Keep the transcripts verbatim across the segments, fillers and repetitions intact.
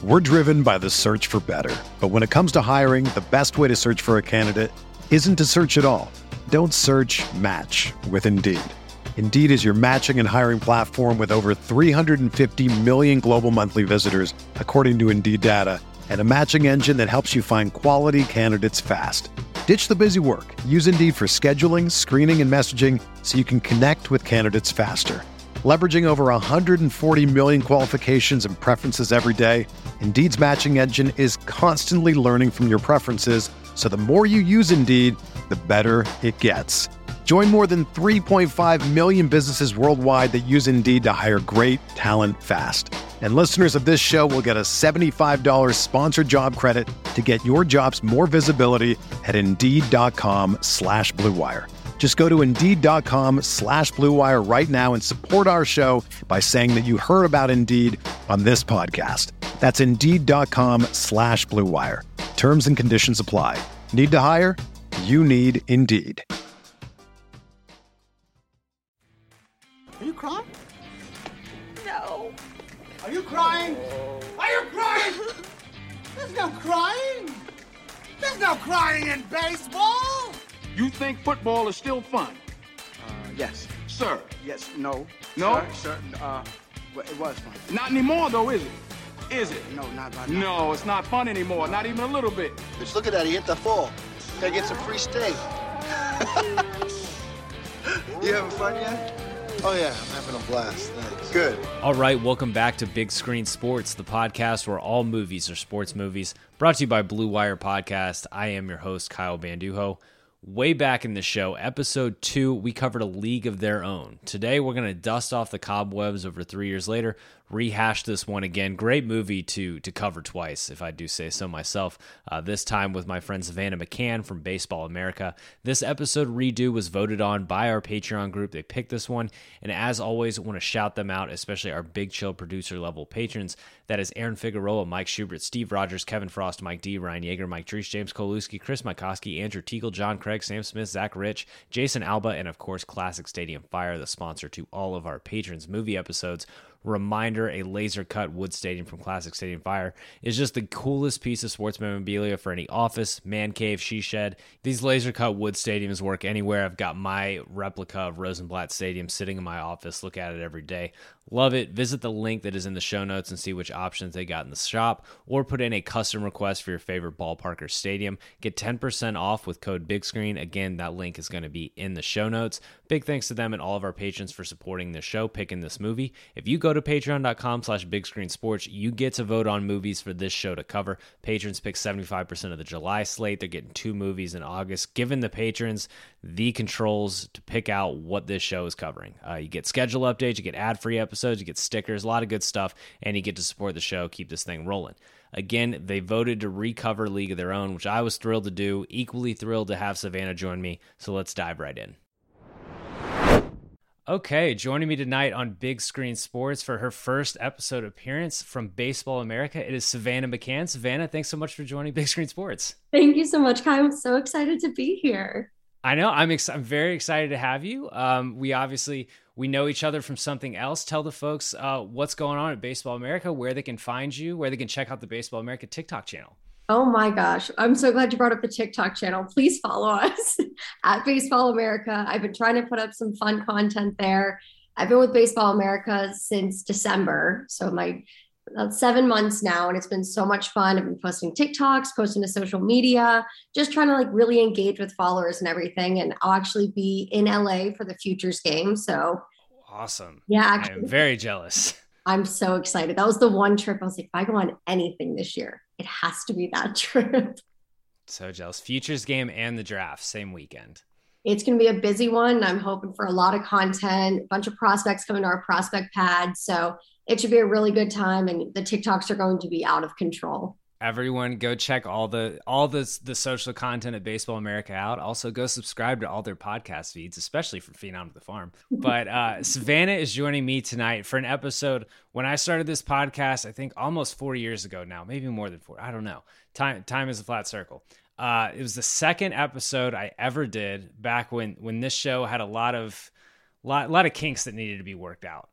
We're driven by the search for better. But when it comes to hiring, the best way to search for a candidate isn't to search at all. Don't search, match with Indeed. Indeed is your matching and hiring platform with over three hundred fifty million global monthly visitors, according to Indeed data, and a matching engine that helps you find quality candidates fast. Ditch the busy work. Use Indeed for scheduling, screening, and messaging so you can connect with candidates faster. Leveraging over one hundred forty million qualifications and preferences every day, Indeed's matching engine is constantly learning from your preferences, so the more you use Indeed, the better it gets. Join more than three point five million businesses worldwide that use Indeed to hire great talent fast. And listeners of this show will get a seventy-five dollars sponsored job credit to get your jobs more visibility at Indeed.com slash Blue Wire. Just go to Indeed.com slash Blue Wire right now and support our show by saying that you heard about Indeed on this podcast. That's Indeed.com slash Blue Wire. Terms and conditions apply. Need to hire? You need Indeed. Are you crying? No. Are you crying? Are you crying? There's no crying. There's no crying in baseball. You think football is still fun? Uh, yes. Sir? Yes. No. No? Sir, sir, uh, well, it was fun. Not anymore, though, is it? Is it? No, not right now. No, it's not fun anymore, not even a little bit. Just look at that, he hit the fall. Gotta get some free steak. You having fun yet? Oh yeah, I'm having a blast. Thanks. Good. All right, welcome back to Big Screen Sports, the podcast where all movies are sports movies. Brought to you by Blue Wire Podcast. I am your host, Kyle Banduho. Way back in the show, episode two, we covered A League of Their Own. Today, we're going to dust off the cobwebs over three years later, rehash this one again. Great movie to to cover twice, if I do say so myself. Uh, this time with my friend Savannah McCann from Baseball America. This episode redo was voted on by our Patreon group. They picked this one, and as always, I want to shout them out, especially our Big Chill producer level patrons. That is Aaron Figueroa, Mike Schubert, Steve Rogers, Kevin Frost, Mike D, Ryan Yeager, Mike Drees, James Koluski, Chris Mikoski, Andrew Teagle, John Craig, Sam Smith, Zach Rich, Jason Alba, and of course Classic Stadium Fire, the sponsor to all of our patrons' movie episodes. Reminder, a laser-cut wood stadium from Classic Stadium Fire is just the coolest piece of sports memorabilia for any office, man cave, she shed. These laser-cut wood stadiums work anywhere. I've got my replica of Rosenblatt Stadium sitting in my office. Look at it every day. Love it. Visit the link that is in the show notes and see which options they got in the shop, or put in a custom request for your favorite ballpark or stadium. Get ten percent off with code BIGSCREEN. Again, that link is going to be in the show notes. Big thanks to them and all of our patrons for supporting the show, picking this movie. If you go to patreon.com slash bigscreensports, you get to vote on movies for this show to cover. Patrons pick seventy-five percent of the July slate. They're getting two movies in August, giving the patrons the controls to pick out what this show is covering. Uh, you get schedule updates, you get ad-free episodes, you get stickers, a lot of good stuff, and you get to support the show, keep this thing rolling. Again, they voted to recover League of Their Own, which I was thrilled to do, equally thrilled to have Savannah join me, so let's dive right in. Okay, joining me tonight on Big Screen Sports for her first episode appearance from Baseball America, it is Savannah McCann. Savannah, thanks so much for joining Big Screen Sports. Thank you so much, Kai. I'm so excited to be here. I know. I'm ex- I'm very excited to have you. Um, we obviously, we know each other from something else. Tell the folks uh, what's going on at Baseball America, where they can find you, where they can check out the Baseball America TikTok channel. Oh my gosh. I'm so glad you brought up the TikTok channel. Please follow us at Baseball America. I've been trying to put up some fun content there. I've been with Baseball America since December. So my about seven months now, and it's been so much fun. I've been posting TikToks, posting to social media, just trying to like really engage with followers and everything. And I'll actually be in L A for the Futures game. So awesome. Yeah, actually, I'm very jealous. I'm so excited. That was the one trip I was like, if I go on anything this year, it has to be that trip. So jealous. Futures game and the draft, same weekend. It's going to be a busy one. I'm hoping for a lot of content, a bunch of prospects coming to our prospect pad. So it should be a really good time. And the TikToks are going to be out of control. Everyone go check all the all the, the social content at Baseball America out. Also go subscribe to all their podcast feeds, especially for Phenom to the Farm. But uh, Savannah is joining me tonight for an episode. When I started this podcast, I think almost four years ago now, maybe more than four. I don't know. Time time is a flat circle. Uh, it was the second episode I ever did back when when this show had a lot of lot, lot of kinks that needed to be worked out.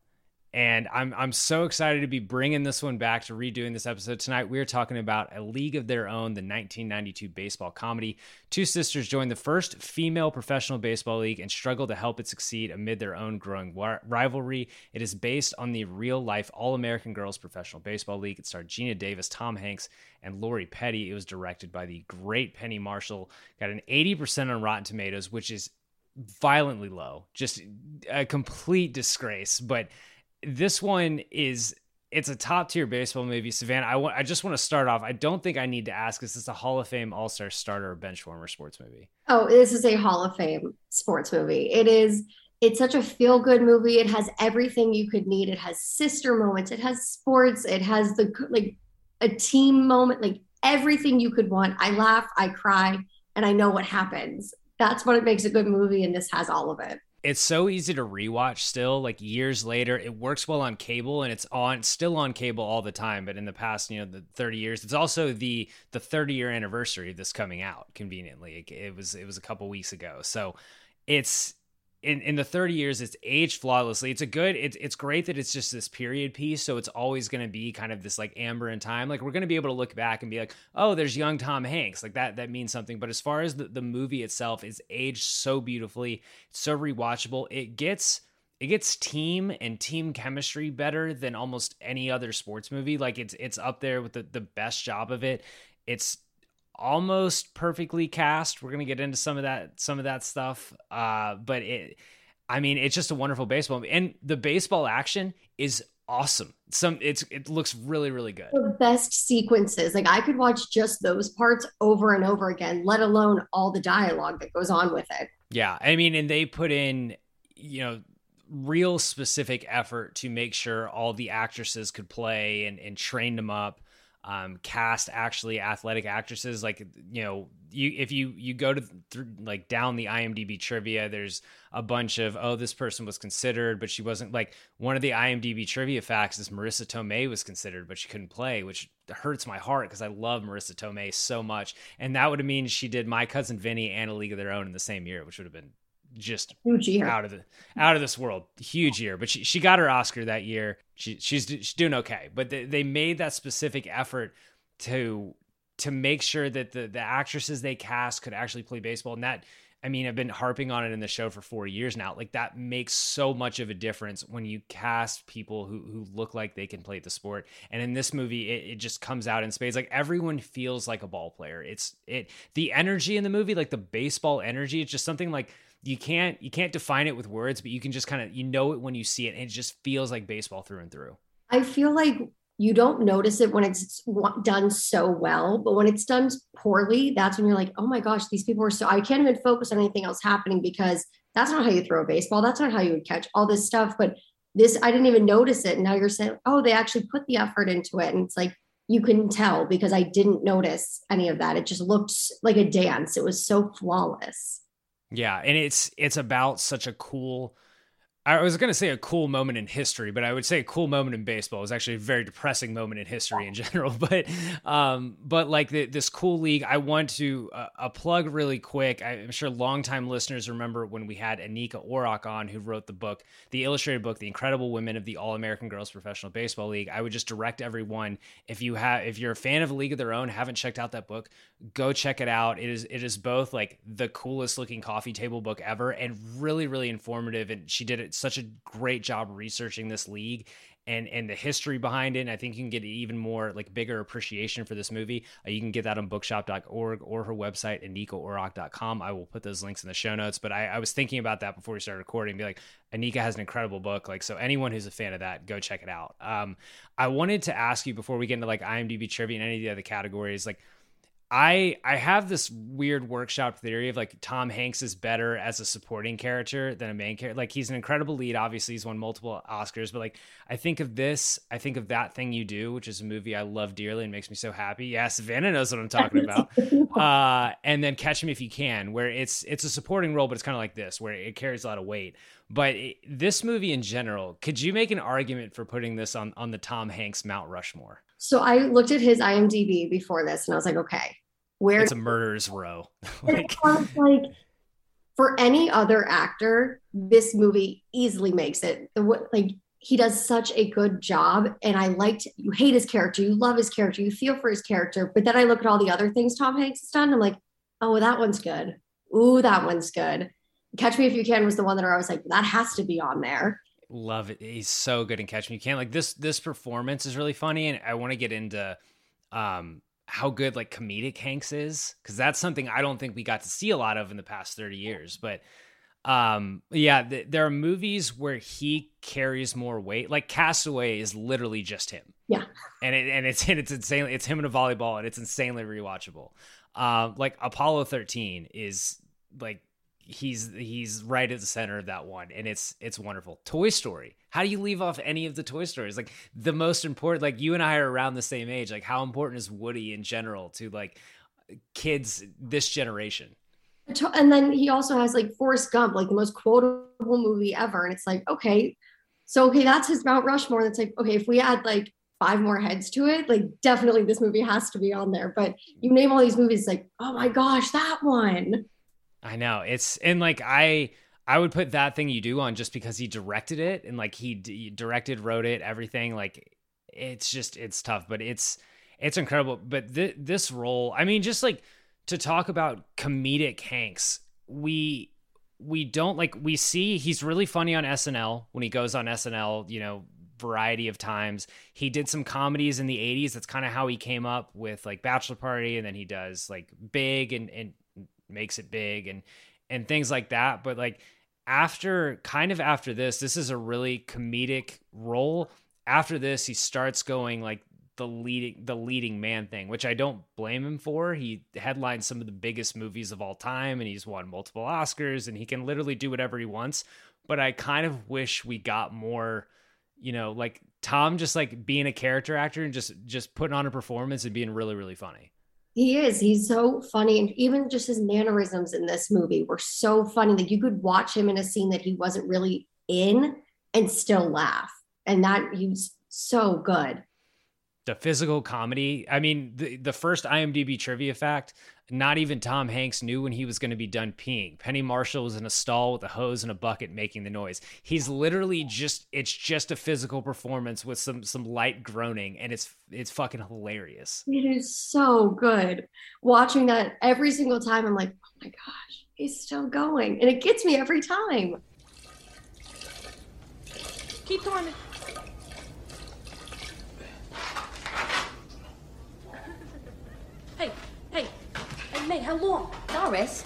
And I'm I'm so excited to be bringing this one back, to redoing this episode tonight. We're talking about A League of Their Own, the nineteen ninety-two baseball comedy. Two sisters join the first female professional baseball league and struggle to help it succeed amid their own growing wa- rivalry. It is based on the real-life All-American Girls Professional Baseball League. It starred Gina Davis, Tom Hanks, and Lori Petty. It was directed by the great Penny Marshall. Got an eighty percent on Rotten Tomatoes, which is violently low. Just a complete disgrace. But this one is, it's a top tier baseball movie. Savannah, I want, I just want to start off. I don't think I need to ask, is this a Hall of Fame All-Star starter or bench warmer sports movie? Oh, this is a Hall of Fame sports movie. It is, it's such a feel good movie. It has everything you could need. It has sister moments. It has sports. It has the, like a team moment, like everything you could want. I laugh, I cry, and I know what happens. That's what it makes a good movie. And this has all of it. It's so easy to rewatch still, like years later. It works well on cable, and it's on still on cable all the time. But in the past, you know, the thirty years, it's also the the thirty year anniversary of this coming out. Conveniently, it, it was it was a couple weeks ago. So it's in in the thirty years, it's aged flawlessly. It's a good. It's it's great that it's just this period piece. So it's always going to be kind of this like amber in time. Like we're going to be able to look back and be like, oh, there's young Tom Hanks. Like that that means something. But as far as the, the movie itself, it's aged so beautifully, it's so rewatchable. It gets it gets team and team chemistry better than almost any other sports movie. Like it's it's up there with the the best job of it. It's almost perfectly cast. We're going to get into some of that, some of that stuff. Uh, but it, I mean, it's just a wonderful baseball movie. And the baseball action is awesome. Some it's, it looks really, really good. The best sequences. Like I could watch just those parts over and over again, let alone all the dialogue that goes on with it. Yeah. I mean, and they put in, you know, real specific effort to make sure all the actresses could play and, and train them up. Um, cast actually athletic actresses. Like, you know, you, if you, you go to th- like down the IMDb trivia, there's a bunch of, oh, this person was considered, but she wasn't. Like one of the IMDb trivia facts is Marissa Tomei was considered, but she couldn't play, which hurts my heart because I love Marissa Tomei so much. And that would have mean she did My Cousin Vinny and A League of Their Own in the same year, which would have been just huge year. out of the out of this world. Huge year. But she, she got her Oscar that year. She she's she's doing okay. But they, they made that specific effort to to make sure that the the actresses they cast could actually play baseball. And that, I mean, I've been harping on it in the show for four years now. Like that makes so much of a difference when you cast people who who look like they can play the sport. And in this movie, it, it just comes out in spades. Like everyone feels like a ball player. It's it the energy in the movie, like the baseball energy. It's just something like you can't you can't define it with words, but you can just kind of, you know it when you see it, and it just feels like baseball through and through. I feel like you don't notice it when it's done so well, but when it's done poorly, that's when you're like, oh my gosh, these people are so, I can't even focus on anything else happening because that's not how you throw a baseball. That's not how you would catch all this stuff. But this, I didn't even notice it. And now you're saying, oh, they actually put the effort into it. And it's like, you can tell because I didn't notice any of that. It just looked like a dance. It was so flawless. Yeah, and it's it's about such a cool, I was going to say a cool moment in history, but I would say a cool moment in baseball. It was actually a very depressing moment in history in general. But um, but like the, this cool league, I want to uh, a plug really quick. I'm sure longtime listeners remember when we had Anika Orok on, who wrote the book, the illustrated book, The Incredible Women of the All-American Girls Professional Baseball League. I would just direct everyone, if you have, if you're a fan of A League of Their Own, haven't checked out that book, go check it out. It is it is both like the coolest looking coffee table book ever and really, really informative. And she did it such a great job researching this league and and the history behind it. And I think you can get even more like bigger appreciation for this movie. Uh, you can get that on bookshop dot org or her website, anika orok dot com. I will put those links in the show notes. But I, I was thinking about that before we started recording, be like, Anika has an incredible book. Like, so anyone who's a fan of that, go check it out. Um, I wanted to ask you before we get into like IMDb trivia and any of the other categories, like, I I have this weird workshop theory of like Tom Hanks is better as a supporting character than a main character. Like he's an incredible lead. Obviously he's won multiple Oscars, but like I think of this, I think of That Thing You Do, which is a movie I love dearly and makes me so happy. Yeah, Savannah knows what I'm talking about. uh, and then Catch Me If You Can, where it's it's a supporting role, but it's kind of like this, where it carries a lot of weight. But it, this movie in general, could you make an argument for putting this on on the Tom Hanks Mount Rushmore? So I looked at his IMDb before this and I was like, okay, where it's a murderer's row. like, like for any other actor, this movie easily makes it. The, like he does such a good job. And I liked, you hate his character, you love his character, you feel for his character. But then I look at all the other things Tom Hanks has done. I'm like, oh, that one's good. Ooh, that one's good. Catch Me If You Can was the one that I was like, that has to be on there. Love it. He's so good in Catch Me If You Can. Like this, this performance is really funny. And I want to get into um, how good like comedic Hanks is. Cause that's something I don't think we got to see a lot of in the past thirty years, but um, yeah, th- there are movies where he carries more weight. Like Castaway is literally just him. Yeah. And it, and it's, it's insane. It's him in a volleyball and it's insanely rewatchable. Um, uh, like Apollo thirteen is like, he's he's right at the center of that one, and it's it's wonderful. Toy Story, how do you leave off any of the Toy Stories? Like the most important, like you and I are around the same age, like how important is Woody in general to like kids this generation? And then he also has like Forrest Gump, like the most quotable movie ever, and it's like, okay, so okay, that's his Mount Rushmore. That's like, okay, if we add like five more heads to it, like definitely this movie has to be on there. But you name all these movies, like, oh my gosh, that one. I know it's, and like, I, I would put That Thing You Do on just because he directed it and like he d- directed, wrote it, everything. Like it's just, it's tough, but it's, it's incredible. But th- this role, I mean, just like to talk about comedic Hanks, we, we don't like, we see he's really funny on S N L when he goes on S N L, you know, variety of times. He did some comedies in the eighties. That's kind of how he came up with like Bachelor Party. And then he does like Big and, and, makes it big and and things like that. But like after kind of after this this is a really comedic role. After this he starts going like the leading the leading man thing, which I don't blame him for. He headlined some of the biggest movies of all time and he's won multiple Oscars and he can literally do whatever he wants. But I kind of wish we got more, you know, like Tom just like being a character actor and just just putting on a performance and being really really funny. He is. He's so funny. And even just his mannerisms in this movie were so funny that you could watch him in a scene that he wasn't really in and still laugh. And that he was so good. The physical comedy. I mean, the, the first IMDb trivia fact, not even Tom Hanks knew when he was going to be done peeing. Penny Marshall was in a stall with a hose and a bucket making the noise. He's literally just, it's just a physical performance with some some light groaning, and it's it's fucking hilarious. It is so good. Watching that every single time, I'm like, oh my gosh, he's still going. And it gets me every time. Keep going. Hey, hey, hey, May, how long? Doris.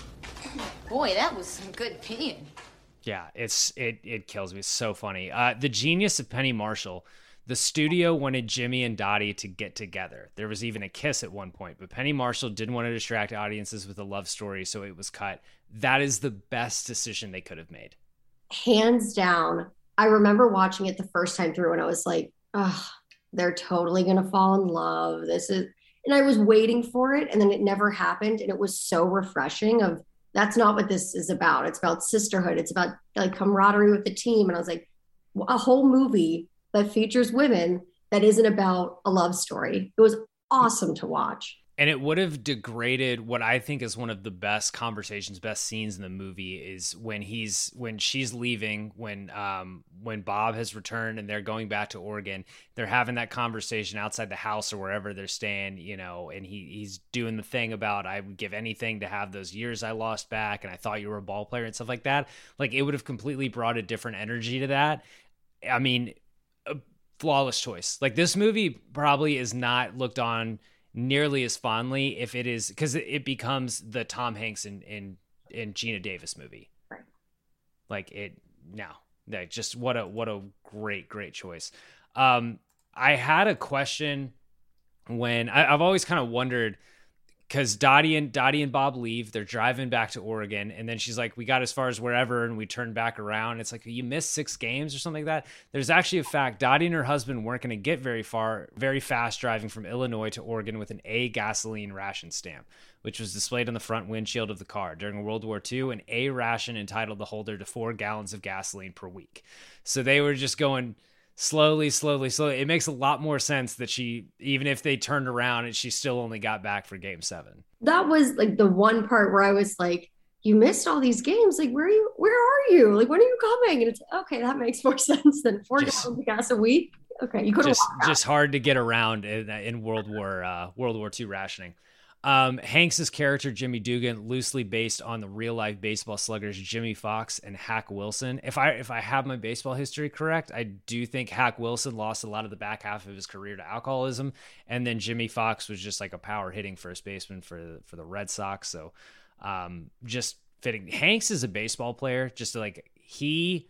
Boy, that was some good peeing. Yeah, it's it it kills me. It's so funny. Uh, the genius of Penny Marshall. The studio wanted Jimmy and Dottie to get together. There was even a kiss at one point, but Penny Marshall didn't want to distract audiences with a love story, so it was cut. That is the best decision they could have made. Hands down. I remember watching it the first time through and I was like, oh, they're totally going to fall in love. This is, and I was waiting for it and then it never happened. And it was so refreshing of, that's not what this is about. It's about sisterhood. It's about like camaraderie with the team. And I was like, a whole movie that features women that isn't about a love story. It was awesome to watch. And it would have degraded what I think is one of the best conversations, best scenes in the movie is when he's, when she's leaving, when, um, when Bob has returned and they're going back to Oregon, they're having that conversation outside the house or wherever they're staying, you know, and he, he's doing the thing about, I would give anything to have those years I lost back. And I thought you were a ball player and stuff like that. Like it would have completely brought a different energy to that. I mean, a flawless choice. Like this movie probably is not looked on nearly as fondly if it is, because it becomes the Tom Hanks and in, in, in Gina Davis movie. Right. Like it no, like just what a what a great great choice. Um, I had a question when I, I've always kind of wondered. Because Dottie and Dottie and Bob leave, they're driving back to Oregon, and then she's like, "We got as far as wherever, and we turned back around." It's like you missed six games or something like that. There's actually a fact: Dottie and her husband weren't going to get very far, very fast, driving from Illinois to Oregon with an A gasoline ration stamp, which was displayed on the front windshield of the car. During World War Two, an A ration entitled the holder to four gallons of gasoline per week. So they were just going slowly, slowly, slowly. It makes a lot more sense that she, even if they turned around and she still only got back for game seven. That was like the one part where I was like, you missed all these games. Like, where are you? Where are you? Like, when are you coming? And it's okay. That makes more sense than four Just- gallons of gas a week. Okay, you could just just hard to get around in, in World War uh, World War Two rationing. Um, Hanks's character Jimmy Dugan, loosely based on the real life baseball sluggers Jimmy Fox and Hack Wilson. If I if I have my baseball history correct, I do think Hack Wilson lost a lot of the back half of his career to alcoholism, and then Jimmy Fox was just like a power hitting first baseman for for the Red Sox. So um, just fitting. Hanks is a baseball player, just like he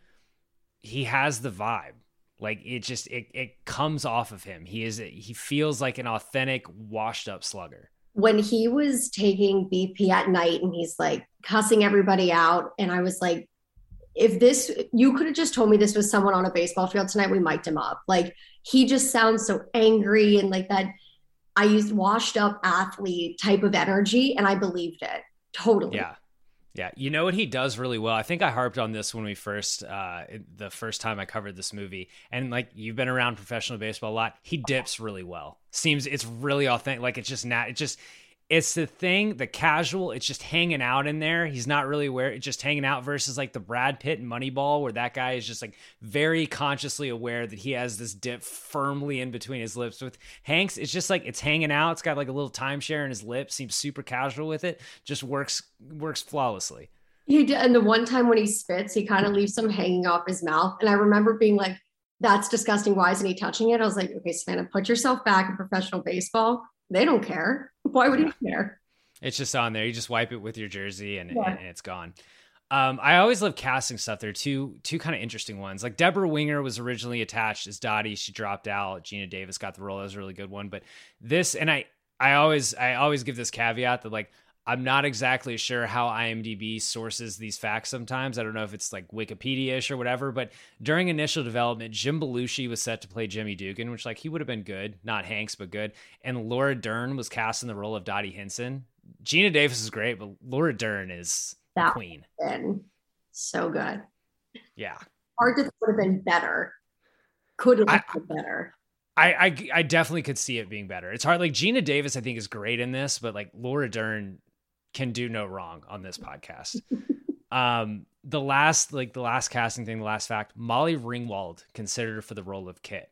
he has the vibe. Like it just it it comes off of him. He is he feels like an authentic, washed up slugger. When he was taking B P at night and he's like cussing everybody out, and I was like, if this, you could have just told me this was someone on a baseball field tonight, we mic'd him up. Like he just sounds so angry and like that. I used washed up athlete type of energy, and I believed it totally. Yeah. Yeah, you know what he does really well? I think I harped on this when we first, uh, the first time I covered this movie. And like, you've been around professional baseball a lot. He dips really well. Seems it's really authentic. Like it's just not, it just, it's the thing, the casual, it's just hanging out in there. He's not really aware, it's just hanging out versus like the Brad Pitt and Moneyball, where that guy is just like very consciously aware that he has this dip firmly in between his lips. With Hanks, it's just like, it's hanging out. It's got like a little timeshare in his lips. Seems super casual with it. Just works, works flawlessly. He did, and the one time when he spits, he kind of leaves some hanging off his mouth. And I remember being like, that's disgusting. Why isn't he touching it? I was like, okay, Savannah, put yourself back in professional baseball. They don't care. Why would he care? It's just on there. You just wipe it with your jersey and, yeah. and, and it's gone. Um, I always love casting stuff. There are two, two kind of interesting ones. Like Deborah Winger was originally attached as Dottie. She dropped out. Gina Davis got the role. That was a really good one. But this, and I, I always, I always give this caveat that like, I'm not exactly sure how IMDb sources these facts sometimes. I don't know if it's like Wikipedia-ish or whatever, but during initial development, Jim Belushi was set to play Jimmy Dugan, which like he would have been good, not Hanks, but good. And Laura Dern was cast in the role of Dottie Hinson. Gina Davis is great, but Laura Dern is that the queen. Been so good. Yeah. Hard to would have been better. Could have been better. I, I I definitely could see it being better. It's hard. Like Gina Davis, I think, is great in this, but like Laura Dern can do no wrong on this podcast. um, the last, like the last casting thing, the last fact, Molly Ringwald considered for the role of Kit.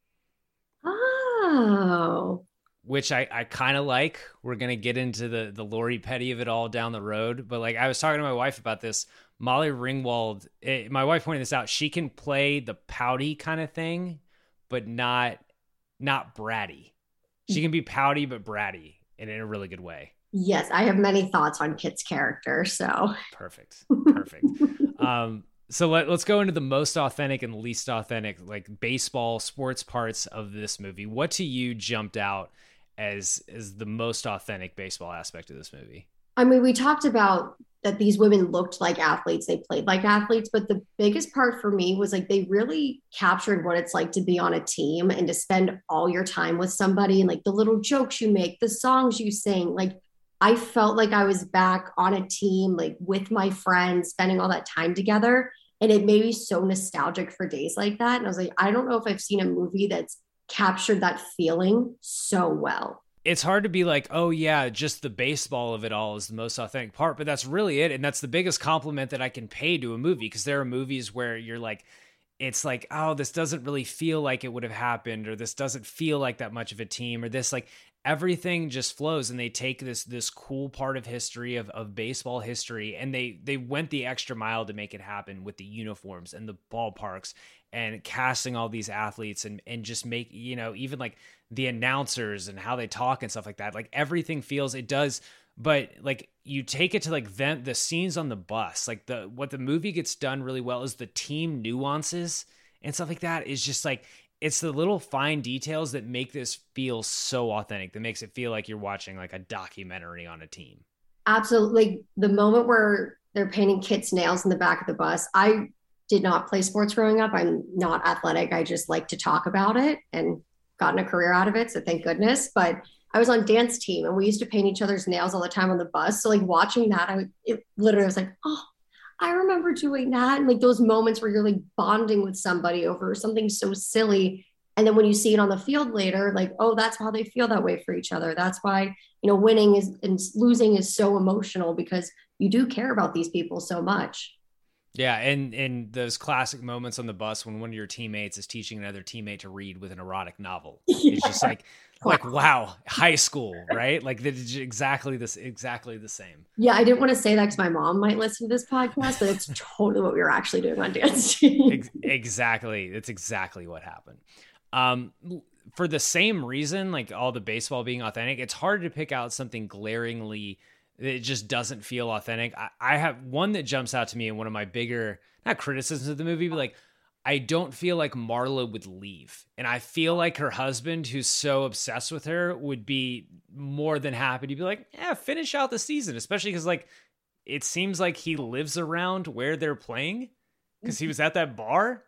Oh, which I, I kind of like. We're going to get into the, the Lori Petty of it all down the road. But like, I was talking to my wife about this. Molly Ringwald, it, my wife pointed this out. She can play the pouty kind of thing, but not, not bratty. She can be pouty, but bratty and in a really good way. Yes, I have many thoughts on Kit's character, so. Perfect. Perfect. um, so let, let's go into the most authentic and least authentic, like baseball sports parts of this movie. What to you jumped out as, as the most authentic baseball aspect of this movie? I mean, we talked about that these women looked like athletes, they played like athletes, but the biggest part for me was like they really captured what it's like to be on a team and to spend all your time with somebody, and like the little jokes you make, the songs you sing. Like I felt like I was back on a team, like with my friends, spending all that time together. And it made me so nostalgic for days like that. And I was like, I don't know if I've seen a movie that's captured that feeling so well. It's hard to be like, oh yeah, just the baseball of it all is the most authentic part, but that's really it. And that's the biggest compliment that I can pay to a movie. Cause there are movies where you're like, it's like, oh, this doesn't really feel like it would have happened, or this doesn't feel like that much of a team, or this, like everything just flows. And they take this, this cool part of history of, of baseball history. And they, they went the extra mile to make it happen with the uniforms and the ballparks and casting all these athletes and, and just make, you know, even like the announcers and how they talk and stuff like that. Like everything feels, it does, but like you take it to like them, the scenes on the bus, like the, what the movie gets done really well is the team nuances and stuff like that is just like, it's the little fine details that make this feel so authentic, that makes it feel like you're watching like a documentary on a team. Absolutely. Like the moment where they're painting Kit's nails in the back of the bus, I did not play sports growing up. I'm not athletic. I just like to talk about it and gotten a career out of it. So thank goodness. But I was on dance team and we used to paint each other's nails all the time on the bus. So like watching that, I would, it literally was like, oh, I remember doing that. And like those moments where you're like bonding with somebody over something so silly. And then when you see it on the field later, like, oh, that's how they feel that way for each other. That's why, you know, winning is and losing is so emotional, because you do care about these people so much. Yeah, and and those classic moments on the bus when one of your teammates is teaching another teammate to read with an erotic novel. Yeah. It's just like, like wow, high school, right? Like that's exactly this, exactly the same. Yeah, I didn't want to say that because my mom might listen to this podcast, but it's totally what we were actually doing on dance team. Ex- exactly, it's exactly what happened. Um, for the same reason, like all the baseball being authentic, it's hard to pick out something glaringly. It just doesn't feel authentic. I, I have one that jumps out to me, and one of my bigger, not criticisms of the movie, but like, I don't feel like Marla would leave. And I feel like her husband, who's so obsessed with her, would be more than happy to be like, yeah, finish out the season. Especially because like, it seems like he lives around where they're playing because he was at that bar.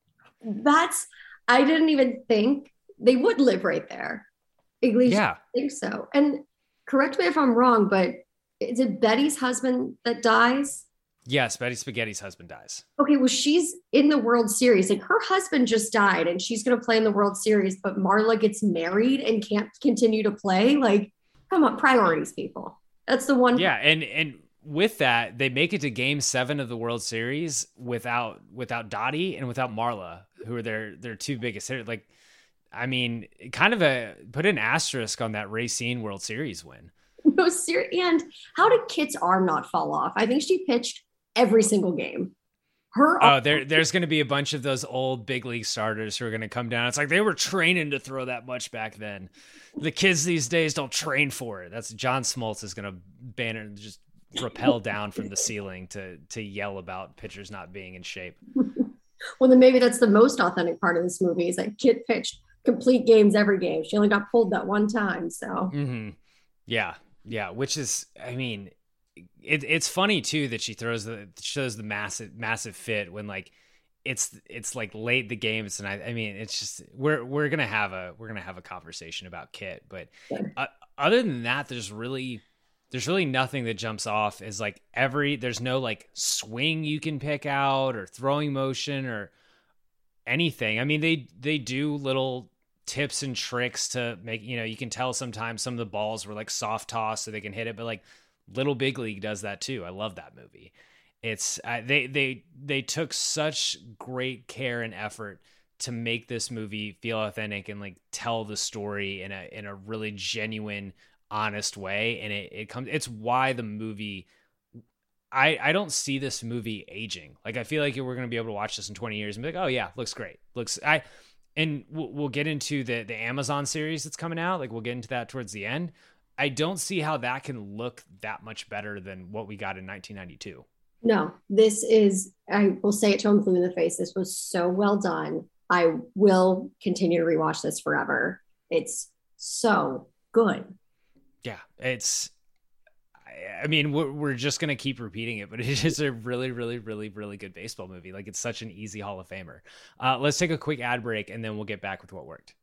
That's, I didn't even think they would live right there. At least yeah. I think so. And correct me if I'm wrong, but is it Betty's husband that dies? Yes, Betty Spaghetti's husband dies. Okay, well, she's in the World Series. Like her husband just died and she's going to play in the World Series, but Marla gets married and can't continue to play. Like, come on, priorities, people. That's the one. Yeah, and and with that, they make it to Game Seven of the World Series without without Dottie and without Marla, who are their their two biggest hitters. Like, I mean, kind of a put an asterisk on that Racine World Series win. No, serious. And how did Kit's arm not fall off? I think she pitched every single game. Her oh, there, there's going to be a bunch of those old big league starters who are going to come down. It's like they were training to throw that much back then. The kids these days don't train for it. That's John Smoltz is going to banner just rappel down from the ceiling to to yell about pitchers not being in shape. Well, then maybe that's the most authentic part of this movie is that Kit pitched complete games every game. She only got pulled that one time. So mm-hmm. yeah. Yeah, which is, I mean, it, it's funny too that she throws the shows the massive massive fit when like it's it's like late the game. It's and I, I mean, it's just we're we're gonna have a we're gonna have a conversation about Kit, but uh, other than that, there's really there's really nothing that jumps off as like every there's no like swing you can pick out or throwing motion or anything. I mean, they they do little tips and tricks to make, you know, you can tell sometimes some of the balls were like soft toss so they can hit it, but like Little Big League does that too. I love that movie. It's uh, they they they took such great care and effort to make this movie feel authentic and like tell the story in a in a really genuine, honest way. And it it comes it's why the movie I I don't see this movie aging. Like I feel like we're gonna be able to watch this in twenty years and be like, oh yeah, looks great. Looks I And we'll, we'll get into the, the Amazon series that's coming out. Like we'll get into that towards the end. I don't see how that can look that much better than what we got in nineteen ninety-two. No, this is, I will say it to him in the face. This was so well done. I will continue to rewatch this forever. It's so good. Yeah, it's, I mean, we're, we're just going to keep repeating it, but it is a really, really, really, really good baseball movie. Like it's such an easy Hall of Famer. Uh, let's take a quick ad break and then we'll get back with what worked.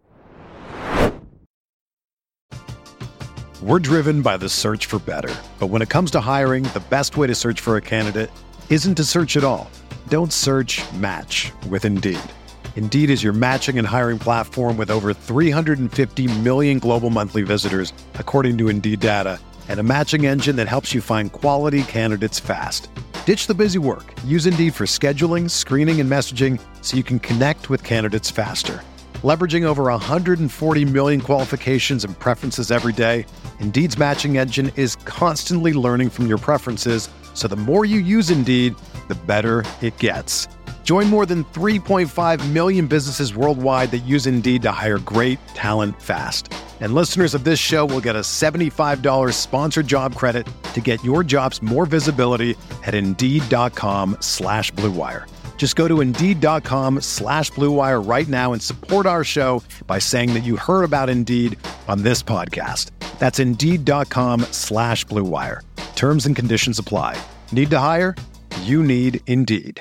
We're driven by the search for better. But when it comes to hiring, the best way to search for a candidate isn't to search at all. Don't search, match with Indeed. Indeed is your matching and hiring platform with over three hundred fifty million global monthly visitors, according to Indeed data, and a matching engine that helps you find quality candidates fast. Ditch the busy work. Use Indeed for scheduling, screening, and messaging so you can connect with candidates faster. Leveraging over one hundred forty million qualifications and preferences every day, Indeed's matching engine is constantly learning from your preferences, so the more you use Indeed, the better it gets. Join more than three point five million businesses worldwide that use Indeed to hire great talent fast. And listeners of this show will get a seventy-five dollars sponsored job credit to get your jobs more visibility at Indeed.com slash Blue Wire. Just go to Indeed.com slash Blue Wire right now and support our show by saying that you heard about Indeed on this podcast. That's Indeed.com slash Blue Wire. Terms and conditions apply. Need to hire? You need Indeed.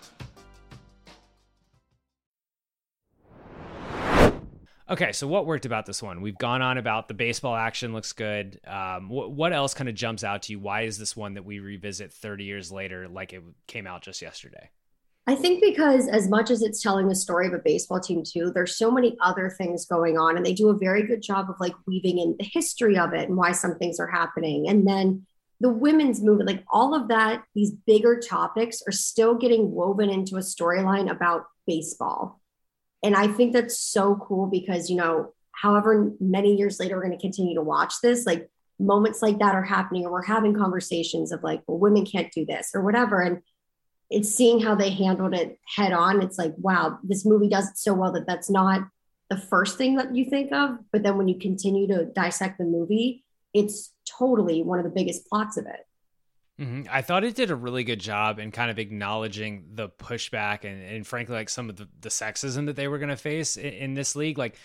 Okay, so what worked about this one? We've gone on about the baseball action looks good. Um, wh- what else kind of jumps out to you? Why is this one that we revisit thirty years later like it came out just yesterday? I think because as much as it's telling the story of a baseball team too, there's so many other things going on and they do a very good job of like weaving in the history of it and why some things are happening. And then the women's movement, like all of that, these bigger topics are still getting woven into a storyline about baseball. And I think that's so cool because, you know, however many years later, we're going to continue to watch this, like moments like that are happening, or we're having conversations of like, well, women can't do this or whatever. And it's seeing how they handled it head on. It's like, wow, this movie does it so well that that's not the first thing that you think of. But then when you continue to dissect the movie, it's totally one of the biggest plots of it. Mm-hmm. I thought it did a really good job in kind of acknowledging the pushback and, and frankly, like some of the, the sexism that they were going to face in, in this league. Like,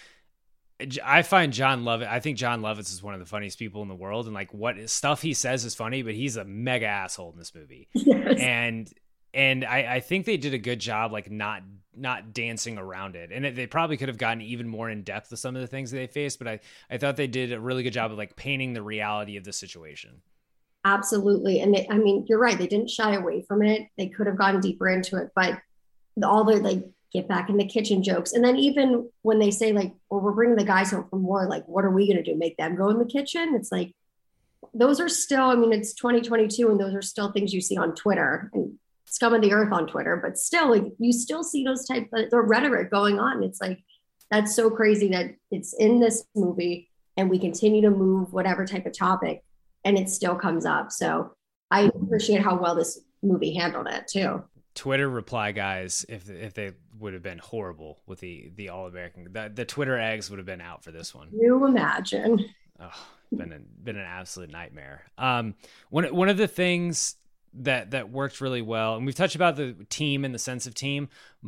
I find John Lovitz, I think John Lovitz is one of the funniest people in the world. And like what stuff he says is funny, but he's a mega asshole in this movie. Yes. And And I, I think they did a good job, like not not dancing around it. And it, they probably could have gotten even more in depth with some of the things that they faced. But I, I thought they did a really good job of like painting the reality of the situation. Absolutely. And they, I mean, you're right. They didn't shy away from it. They could have gone deeper into it, but all the like get back in the kitchen jokes. And then even when they say like, well, we're bringing the guys home from war, like, what are we going to do? Make them go in the kitchen? It's like, those are still, I mean, it's twenty twenty-two and those are still things you see on Twitter and scum of the earth on Twitter, but still like you still see those type of the rhetoric going on. It's like, that's so crazy that it's in this movie and we continue to move whatever type of topic and it still comes up. So I appreciate how well this movie handled it too. Twitter reply guys, if if they would have been horrible with the the All-American, the, the Twitter eggs would have been out for this one. You imagine. Oh, been a, been an absolute nightmare. Um, one one of the things that that worked really well, and we've touched about the team and the sense of team,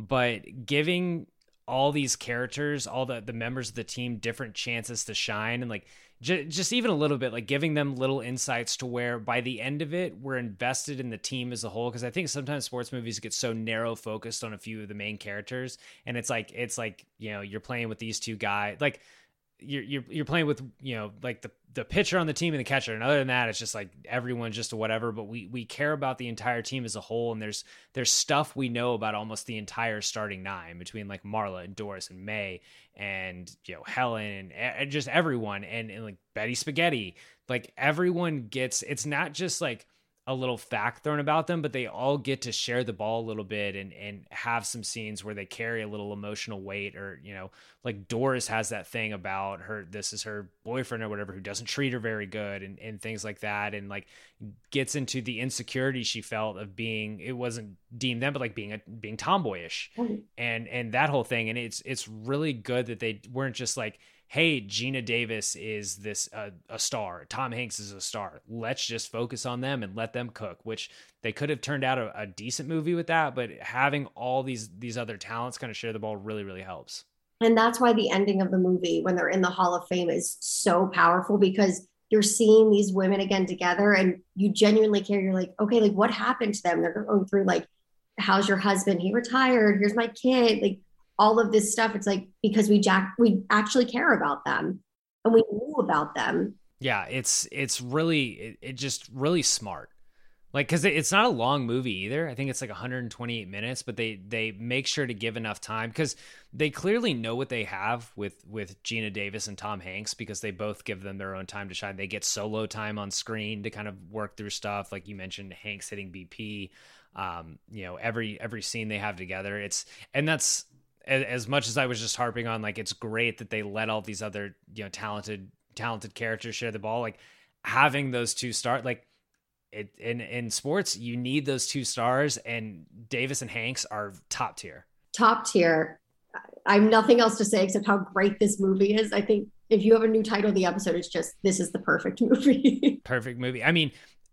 but giving all these characters, all the the members of the team, different chances to shine, and like j- just even a little bit, like giving them little insights to where by the end of it, we're invested in the team as a whole. Because I think sometimes sports movies get so narrow focused on a few of the main characters, and it's like it's like you know you're playing with these two guys, like. You're, you're you're playing with, you know, like the, the pitcher on the team and the catcher. And other than that, it's just like everyone's just a whatever, but we, we care about the entire team as a whole. And there's, there's stuff we know about almost the entire starting nine between like Marla and Doris and May and, you know, Helen and, and just everyone. And, and like Betty Spaghetti, like everyone gets, it's not just like a little fact thrown about them, but they all get to share the ball a little bit and, and have some scenes where they carry a little emotional weight, or, you know, like Doris has that thing about her, this is her boyfriend or whatever, who doesn't treat her very good and, and things like that. And like gets into the insecurity she felt of being, it wasn't deemed them, but like being a, being tomboyish mm-hmm. and, and that whole thing. And it's, it's really good that they weren't just like, hey, Geena Davis is this uh, a star. Tom Hanks is a star. Let's just focus on them and let them cook, which they could have turned out a, a decent movie with that. But having all these these other talents kind of share the ball really, really helps. And that's why the ending of the movie, when they're in the Hall of Fame, is so powerful, because you're seeing these women again together and you genuinely care. You're like, okay, like what happened to them? They're going through like, how's your husband? He retired. Here's my kid. Like, all of this stuff. It's like, because we jack, we actually care about them and we knew about them. Yeah. It's, it's really, it, it just really smart. Like, cause it's not a long movie either. I think it's like one hundred twenty-eight minutes, but they, they make sure to give enough time, because they clearly know what they have with, with Geena Davis and Tom Hanks, because they both give them their own time to shine. They get solo time on screen to kind of work through stuff. Like you mentioned, Hanks hitting B P, um, you know, every, every scene they have together. It's, and that's, as much as I was just harping on, like, it's great that they let all these other, you know, talented, talented characters share the ball. Like having those two start, like it in, in sports, you need those two stars, and Davis and Hanks are top tier, top tier. I have nothing else to say except how great this movie is. I think if you have a new title of the episode, it's just, this is the perfect movie. Perfect movie. I mean,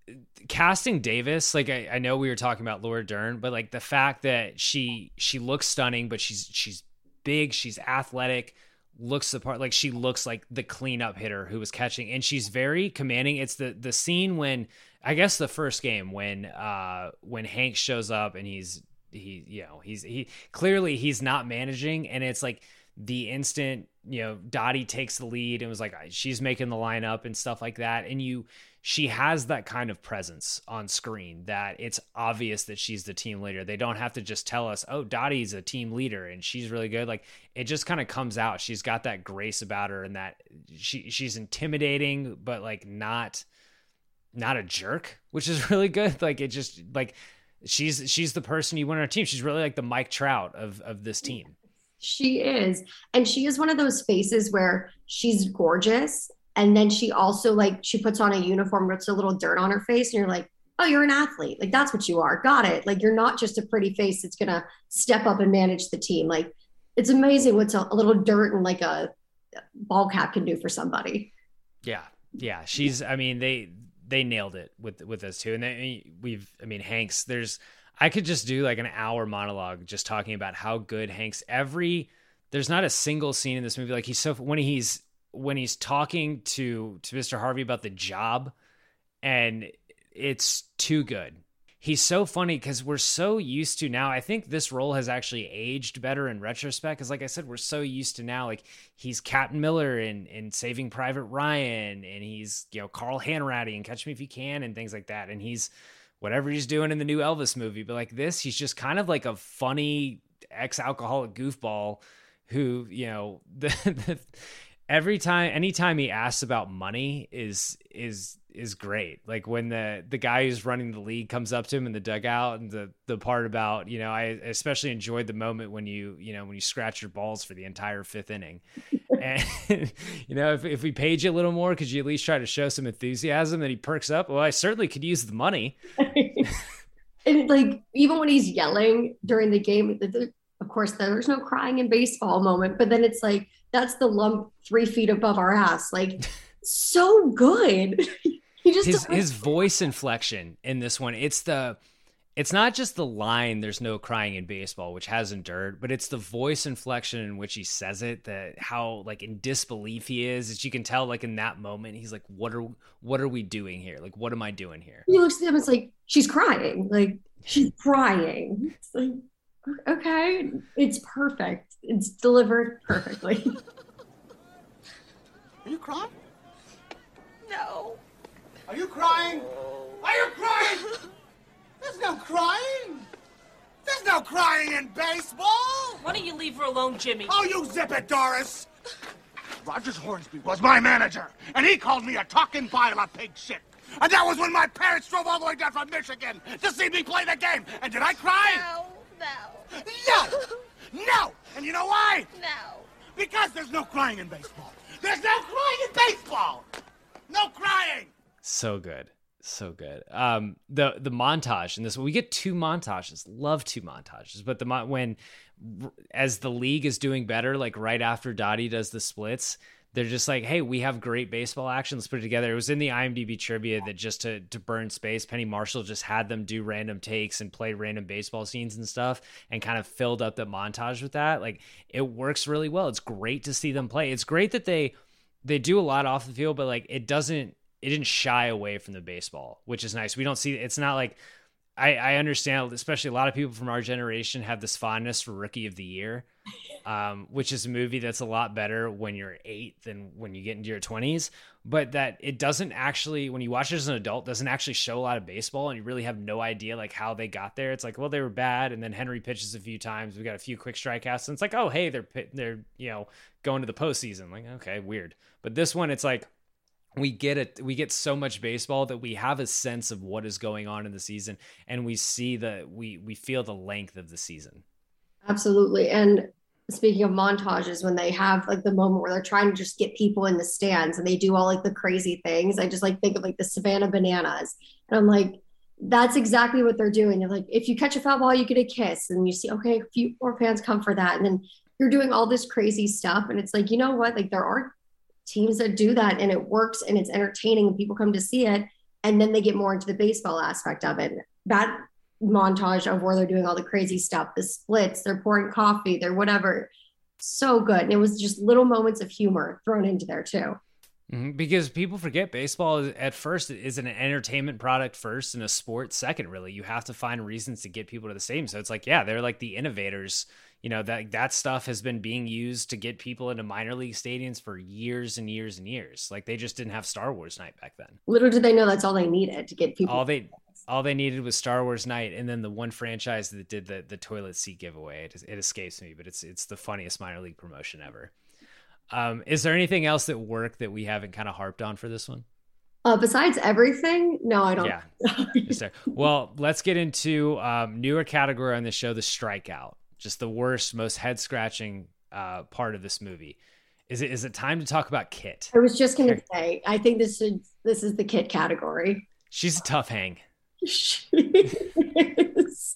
casting Davis, like I, I know we were talking about Laura Dern, but like the fact that she she looks stunning, but she's she's big, she's athletic, looks the part, like she looks like the cleanup hitter who was catching, and she's very commanding. It's the the scene when, I guess the first game when uh when Hank shows up and he's he you know he's he clearly he's not managing, and it's like the instant, you know, Dottie takes the lead and was like, she's making the lineup and stuff like that. And you, she has that kind of presence on screen that it's obvious that she's the team leader. They don't have to just tell us, oh, Dottie's a team leader and she's really good. Like it just kind of comes out. She's got that grace about her, and that she she's intimidating, but like not, not a jerk, which is really good. Like, it just like she's she's the person you want on our team. She's really like the Mike Trout of of this team. She is. And she is one of those faces where she's gorgeous. And then she also like, she puts on a uniform, puts a little dirt on her face. And you're like, oh, you're an athlete. Like, that's what you are. Got it. Like, you're not just a pretty face that's going to step up and manage the team. Like, it's amazing what's a, a little dirt and like a ball cap can do for somebody. Yeah. Yeah. She's, I mean, they, they nailed it with, with us too. And they, we've, I mean, Hanks, there's, I could just do like an hour monologue just talking about how good Hanks, every, there's not a single scene in this movie. Like, he's so, when he's, when he's talking to, to Mister Harvey about the job, and it's too good. He's so funny because we're so used to now. I think this role has actually aged better in retrospect. Cause like I said, we're so used to now, like he's Captain Miller in, in Saving Private Ryan, and he's, you know, Carl Hanratty in Catch Me If You Can and things like that. And he's, whatever he's doing in the new Elvis movie. But like this, he's just kind of like a funny ex-alcoholic goofball who, you know, the, the, every time, anytime he asks about money is, is, is great. Like when the, the guy who's running the league comes up to him in the dugout, and the, the part about, you know, I especially enjoyed the moment when you, you know, when you scratch your balls for the entire fifth inning. And, you know, if, if we paid you a little more, could you at least try to show some enthusiasm? That he perks up. Well, I certainly could use the money. And like, even when he's yelling during the game, of course, there's no crying in baseball moment, but then it's like, that's the lump three feet above our ass. Like, so good. He just his, his voice inflection in this one. It's the, it's not just the line, there's no crying in baseball, which has endured, but it's the voice inflection in which he says it, that how like in disbelief he is. As you can tell, like in that moment, he's like, what are, what are we doing here? Like, what am I doing here? He looks at him, it's like, she's crying. Like, she's crying. It's like, okay, it's perfect. It's delivered perfectly. Are you crying? No. Are you crying? Are you crying? There's no crying. There's no crying in baseball. Why don't you leave her alone, Jimmy? Oh, you zip it, Doris. Rogers Hornsby was my manager, and he called me a talking pile of pig shit. And that was when my parents drove all the way down from Michigan to see me play the game. And did I cry? No, no. No! No! And you know why? No. Because there's no crying in baseball. There's no crying in baseball! No crying! So good. So good. Um, the the montage in this, we get two montages. Love two montages, but the when as the league is doing better, like right after Dottie does the splits, they're just like, hey, we have great baseball action. Let's put it together. It was in the IMDb trivia that just to to burn space, Penny Marshall just had them do random takes and play random baseball scenes and stuff, and kind of filled up the montage with that. Like, it works really well. It's great to see them play. It's great that they they do a lot off the field, but like it doesn't. It didn't shy away from the baseball, which is nice. We don't see, it's not like, I, I understand, especially a lot of people from our generation have this fondness for Rookie of the Year, um, which is a movie that's a lot better when you're eight than when you get into your twenties. But that it doesn't actually, when you watch it as an adult, doesn't actually show a lot of baseball, and you really have no idea like how they got there. It's like, well, they were bad, and then Henry pitches a few times. We got a few quick strikeouts, and it's like, oh, hey, they're they're you know going to the postseason. Like, okay, weird. But this one, it's like, we get it. We get so much baseball that we have a sense of what is going on in the season, and we see the, we, we feel the length of the season. Absolutely. And speaking of montages, when they have like the moment where they're trying to just get people in the stands and they do all like the crazy things, I just like think of like the Savannah Bananas, and I'm like, that's exactly what they're doing. They're like, if you catch a foul ball, you get a kiss, and you see, okay, a few more fans come for that. And then you're doing all this crazy stuff. And it's like, you know what? Like, there are teams that do that, and it works, and it's entertaining, and people come to see it, and then they get more into the baseball aspect of it. That montage of where they're doing all the crazy stuff, the splits, they're pouring coffee, they're whatever, so good. And it was just little moments of humor thrown into there too. Mm-hmm. Because people forget baseball at first is an entertainment product first and a sport second. Really, you have to find reasons to get people to the stadium. So it's like, yeah, they're like the innovators. You know, that that stuff has been being used to get people into minor league stadiums for years and years and years. Like, they just didn't have Star Wars Night back then. Little did they know that's all they needed to get people. All they all they needed was Star Wars Night, and then the one franchise that did the the toilet seat giveaway. It, it escapes me, but it's it's the funniest minor league promotion ever. Um, is there anything else that worked that we haven't kind of harped on for this one? Uh, besides everything, no, I don't. Yeah. Just there. Well, let's get into um, newer category on the show, the strikeout. Just the worst, most head scratching uh, part of this movie. Is it is it time to talk about Kit? I was just going to say, I think this is this is the Kit category. She's a tough hang. She is.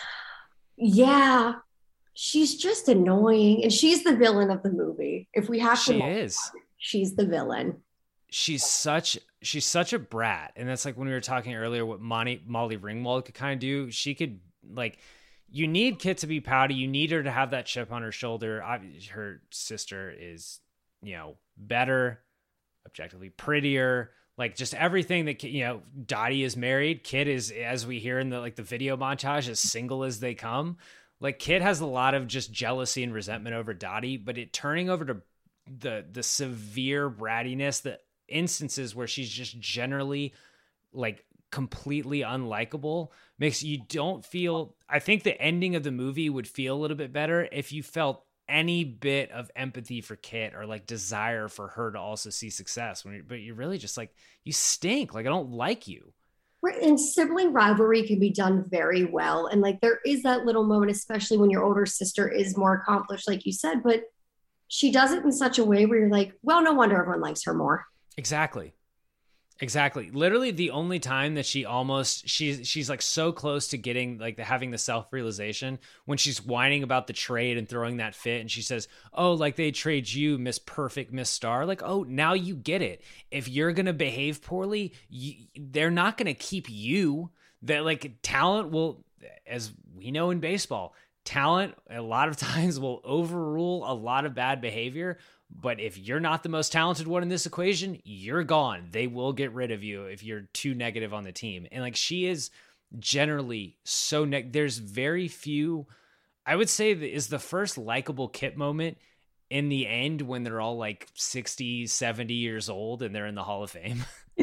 Yeah, she's just annoying, and she's the villain of the movie. If we have to, she is. She's the villain. She's such she's such a brat, and that's like when we were talking earlier what Molly Molly Ringwald could kind of do. She could like, you need Kit to be pouty. You need her to have that chip on her shoulder. I, her sister is, you know, better, objectively prettier, like just everything that, you know, Dottie is married. Kit is, as we hear in the like the video montage, as single as they come. Like Kit has a lot of just jealousy and resentment over Dottie, but it turning over to the the severe brattiness, the instances where she's just generally like completely unlikable, makes you don't feel. I think the ending of the movie would feel a little bit better if you felt any bit of empathy for Kit or like desire for her to also see success. When you're, but you're really just like, you stink. Like, I don't like you. Right. And sibling rivalry can be done very well. And like, there is that little moment, especially when your older sister is more accomplished, like you said, but she does it in such a way where you're like, well, no wonder everyone likes her more. Exactly. Exactly. Literally the only time that she almost, she's, she's like so close to getting like the, having the self-realization when she's whining about the trade and throwing that fit. And she says, oh, like they trade you, Miss Perfect, Miss Star. Like, oh, now you get it. If you're going to behave poorly, you, they're not going to keep you. That like talent will, as we know in baseball, talent a lot of times will overrule a lot of bad behavior. But if you're not the most talented one in this equation, you're gone. They will get rid of you if you're too negative on the team. And like, she is generally so neg- there's very few, I would say that is the first likable Kit moment in the end when they're all like sixty, seventy years old and they're in the Hall of Fame.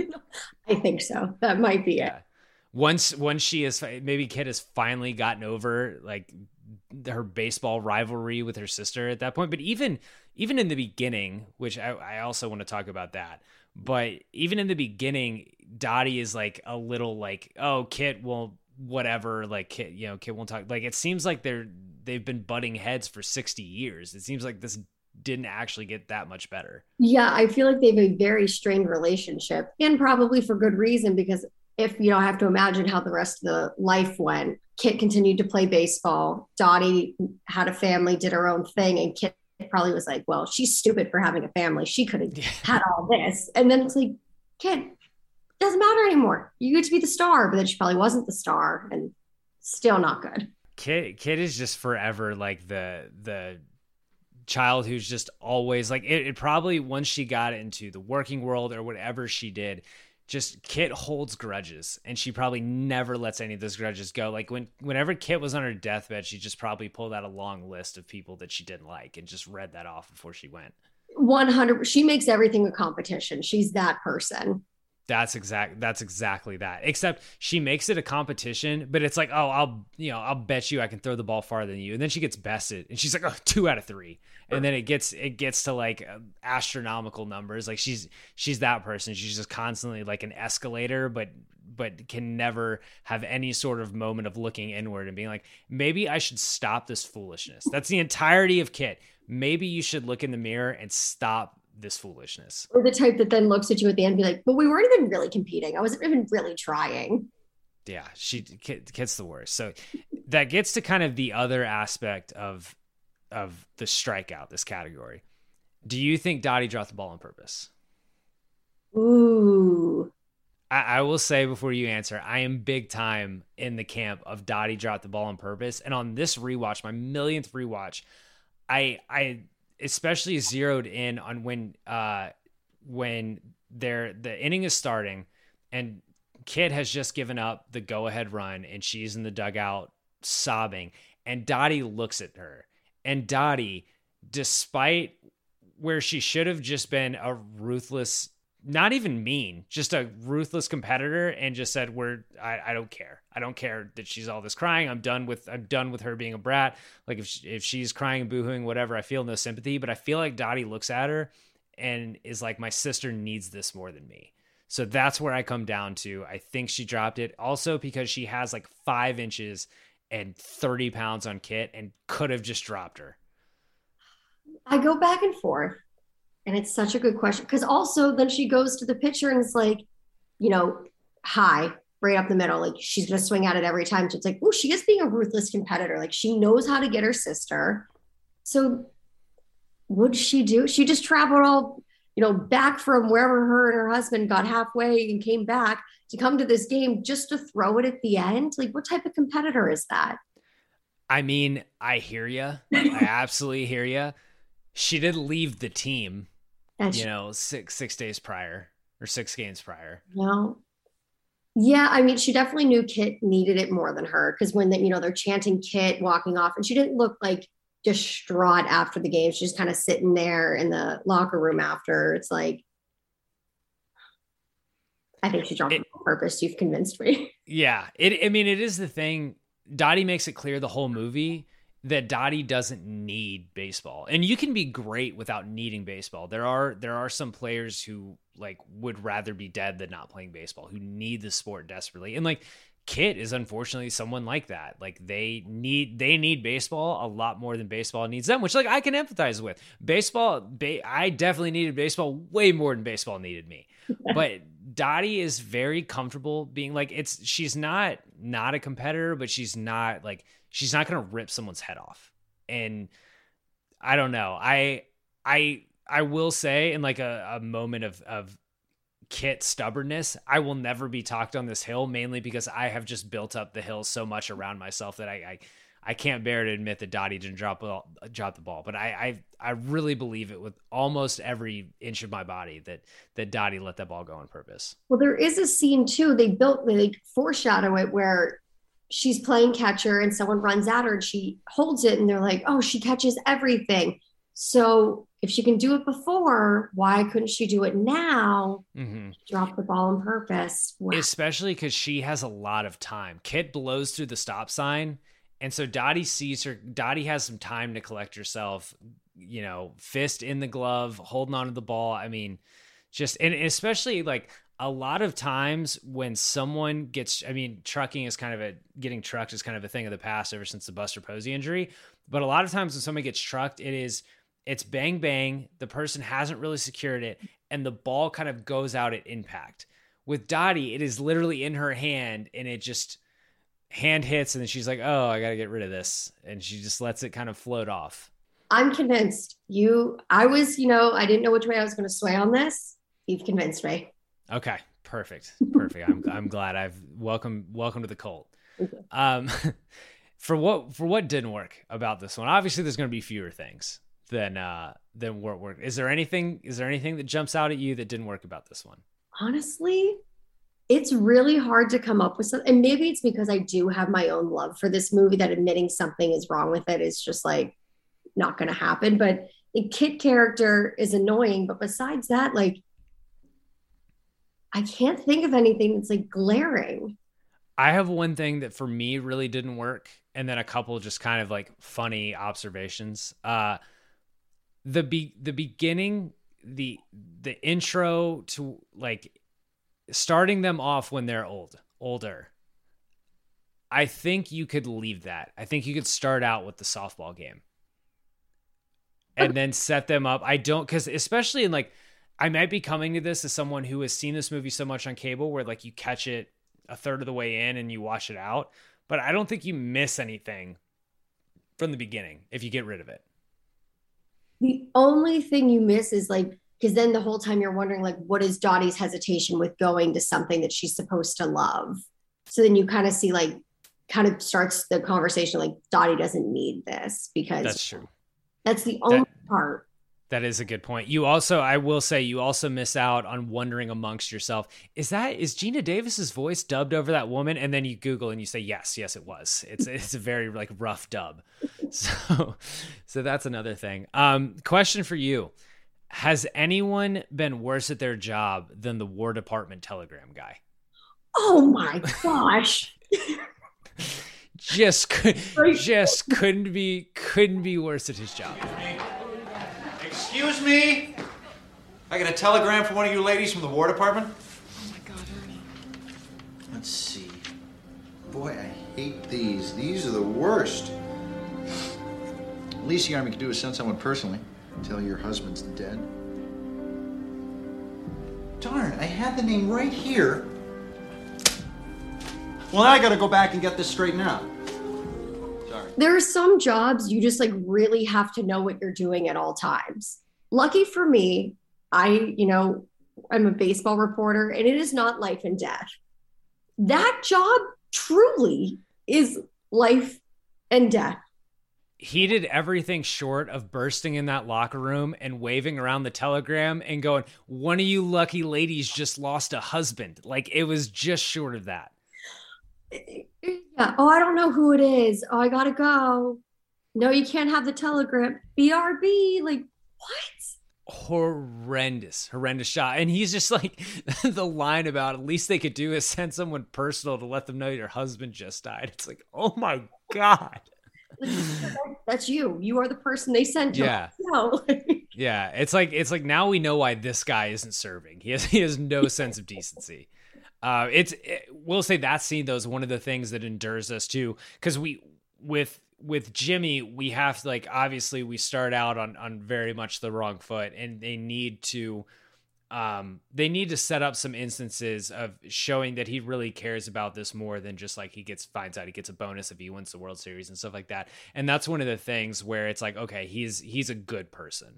I think so. That might be yeah. it. Once, once she is, maybe Kit has finally gotten over like her baseball rivalry with her sister at that point. But even, even in the beginning, which I, I also want to talk about that, but even in the beginning, Dottie is like a little like, oh, Kit will whatever, like Kit, you know, Kit won't talk. Like, it seems like they're, they've been butting heads for sixty years. It seems like this didn't actually get that much better. Yeah. I feel like they have a very strained relationship, and probably for good reason, because if you know, I have to imagine how the rest of the life went. Kit continued to play baseball. Dottie had a family, did her own thing, and Kit probably was like, well, she's stupid for having a family. She could have yeah. had all this. And then it's like, Kit, doesn't matter anymore. You get to be the star, but then she probably wasn't the star, and still not good. Kit, Kit is just forever like the the child who's just always like it, it probably once she got into the working world or whatever she did, just Kit holds grudges, and she probably never lets any of those grudges go. Like when, whenever Kit was on her deathbed, she just probably pulled out a long list of people that she didn't like and just read that off before she went. one hundred She makes everything a competition. She's that person. That's exact. That's exactly that. Except she makes it a competition, but it's like, oh, I'll, you know, I'll bet you I can throw the ball farther than you. And then she gets bested, and she's like, oh, two out of three. And then it gets, it gets to like astronomical numbers. Like she's, she's that person. She's just constantly like an escalator, but, but can never have any sort of moment of looking inward and being like, maybe I should stop this foolishness. That's the entirety of Kit. Maybe you should look in the mirror and stop this foolishness. Or the type that then looks at you at the end and be like, but we weren't even really competing. I wasn't even really trying. Yeah, she Kit, Kit's the worst. So that gets to kind of the other aspect of of the strikeout, this category. Do you think Dottie dropped the ball on purpose? Ooh. I, I will say before you answer, I am big time in the camp of Dottie dropped the ball on purpose. And on this rewatch, my millionth rewatch, I I especially zeroed in on when uh when they're the inning is starting and Kit has just given up the go-ahead run and she's in the dugout sobbing, and Dottie looks at her, and Dottie, despite where she should have just been a ruthless, not even mean, just a ruthless competitor, and just said, we're, I, I don't care. I don't care that she's all this crying. I'm done with, I'm done with her being a brat. Like if, she, if she's crying and boohooing, whatever, I feel no sympathy, but I feel like Dottie looks at her and is like, my sister needs this more than me. So that's where I come down to. I think she dropped it. Also because she has like five inches and thirty pounds on Kit and could have just dropped her. I go back and forth, and it's such a good question. Because also then she goes to the pitcher and it's like, you know, high, right up the middle. Like she's going to swing at it every time. So it's like, oh, she is being a ruthless competitor. Like she knows how to get her sister. So what'd she do? She just traveled all, you know, back from wherever her and her husband got halfway and came back to come to this game just to throw it at the end. Like what type of competitor is that? I mean, I hear you. I absolutely hear you. She did leave the team, That's you know, six six days prior or six games prior. No. Yeah, I mean, she definitely knew Kit needed it more than her because when, the, you know, they're chanting Kit walking off and she didn't look like distraught after the game. She's kind of sitting there in the locker room after. It's like, I think she dropped it on purpose. You've convinced me. Yeah. It, I mean, it is the thing. Dottie makes it clear the whole movie that Dottie doesn't need baseball. And you can be great without needing baseball. There are there are some players who like would rather be dead than not playing baseball, who need the sport desperately. And like Kit is unfortunately someone like that. Like they need they need baseball a lot more than baseball needs them, which like I can empathize with. Baseball, ba- I definitely needed baseball way more than baseball needed me. But Dottie is very comfortable being like it's she's not not a competitor, but she's not like she's not going to rip someone's head off. And I don't know. I I I will say in like a, a moment of of Kit stubbornness, I will never be talked on this hill, mainly because I have just built up the hill so much around myself that I I, I can't bear to admit that Dottie didn't drop drop the ball. But I, I I really believe it with almost every inch of my body that that Dottie let that ball go on purpose. Well, there is a scene too. They built they foreshadow it where she's playing catcher and someone runs at her and she holds it and they're like, oh, she catches everything. So if she can do it before, why couldn't she do it now? Mm-hmm. Drop the ball on purpose. Wow. Especially because she has a lot of time. Kit blows through the stop sign. And so Dottie sees her. Dottie has some time to collect herself, you know, fist in the glove, holding onto the ball. I mean, just, and especially like a lot of times when someone gets, I mean, trucking is kind of a, getting trucked is kind of a thing of the past ever since the Buster Posey injury. But a lot of times when somebody gets trucked, it is, it's bang, bang. The person hasn't really secured it. And the ball kind of goes out at impact. With Dottie, it is literally in her hand and it just hand hits. And then she's like, oh, I got to get rid of this. And she just lets it kind of float off. I'm convinced you, I was, you know, I didn't know which way I was going to sway on this. You've convinced me. Okay. Perfect. Perfect. I'm, I'm glad I've welcome, welcome to the cult. Um, for what, for what didn't work about this one, obviously there's going to be fewer things than uh than what worked. Is there anything is there anything that jumps out at you that didn't work about this one? Honestly, it's really hard to come up with something. And maybe it's because I do have my own love for this movie that admitting something is wrong with it is just like not going to happen. But the Kit character is annoying. But besides that, like, I can't think of anything that's like glaring. I have one thing that for me really didn't work. And then a couple just kind of like funny observations. Uh, The be the beginning, the the intro to like starting them off when they're old, older. I think you could leave that. I think you could start out with the softball game. And then set them up. I don't because especially in like I might be coming to this as someone who has seen this movie so much on cable where like you catch it a third of the way in and you watch it out. But I don't think you miss anything from the beginning if you get rid of it. The only thing you miss is like, because then the whole time you're wondering, like, what is Dottie's hesitation with going to something that she's supposed to love? So then you kind of see, like, kind of starts the conversation, like, Dottie doesn't need this because that's true. That's the only that, part. That is a good point. You also, I will say, you also miss out on wondering amongst yourself, is that, is Gina Davis's voice dubbed over that woman? And then you Google and you say, yes, yes, it was. It's, it's a very like rough dub. So, so that's another thing. Um, question for you. Has anyone been worse at their job than the War Department telegram guy? Oh my gosh. just, could, just couldn't be, couldn't be worse at his job. Excuse me? I got a telegram from one of you ladies from the War Department? Let's see. Boy, I hate these. These are the worst. The least the Army can do is send someone personally. Tell your husband's dead. Darn, I had the name right here. Well, now I gotta go back and get this straightened out. Sorry. There are some jobs you just like really have to know what you're doing at all times. Lucky for me, I, you know, I'm a baseball reporter and it is not life and death. That job truly is life and death. He did everything short of bursting in that locker room and waving around the telegram and going, one of you lucky ladies just lost a husband. Like, it was just short of that. Yeah. Oh, I don't know who it is. Oh, I gotta go. No, you can't have the telegram. B R B. Like, what? Horrendous, horrendous shot. And he's just like, the line about at least they could do is send someone personal to let them know your husband just died. It's like, oh my God. That's you. You are the person they sent to. Yeah. No. Yeah. It's like, it's like now we know why this guy isn't serving. He has, he has no sense of decency. Uh, it's, it, we'll say that scene though is one of the things that endures us too. Cause we, with, with Jimmy, we have to, like, obviously we start out on, on very much the wrong foot, and they need to, um, they need to set up some instances of showing that he really cares about this more than just like he gets finds out he gets a bonus if he wins the World Series and stuff like that. And that's one of the things where it's like, okay, he's, he's a good person.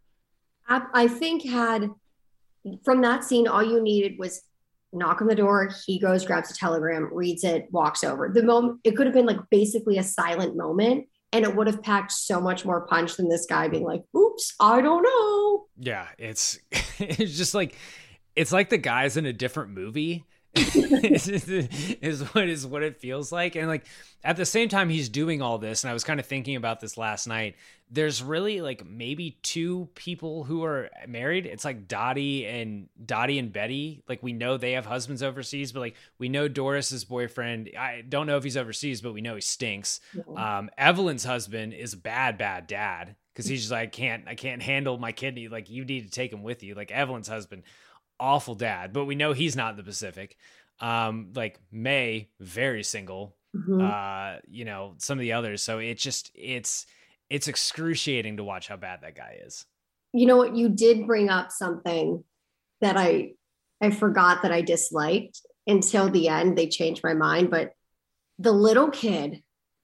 I, I think had from that scene, all you needed was knock on the door. He goes, grabs a telegram, reads it, walks over. The moment it could have been like basically a silent moment, and it would have packed so much more punch than this guy being like, "Oops, I don't know." Yeah, it's it's just like it's like the guy's in a different movie. is, is what is what it feels like. And like at the same time he's doing all this, and I was kind of thinking about this last night, there's really like maybe two people who are married. It's like Dottie and Dottie and Betty. Like we know they have husbands overseas, but like we know Doris's boyfriend, I don't know if he's overseas, but we know he stinks. Yeah. Um, Evelyn's husband is a bad, bad dad because he's just like, I can't, I can't handle my kidney. Like you need to take him with you. Like Evelyn's husband, awful dad, but we know he's not in the Pacific. Um, like May, very single. Mm-hmm. Uh, you know, some of the others. So it just it's it's excruciating to watch how bad that guy is. You know what? You did bring up something that I I forgot that I disliked until the end. They changed my mind, but the little kid,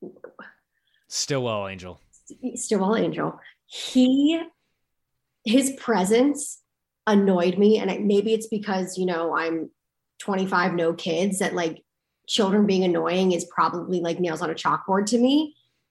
Stillwell Angel, Stillwell Angel, he his presence annoyed me. And maybe it's because, you know, I'm twenty-five, no kids, that like children being annoying is probably like nails on a chalkboard to me.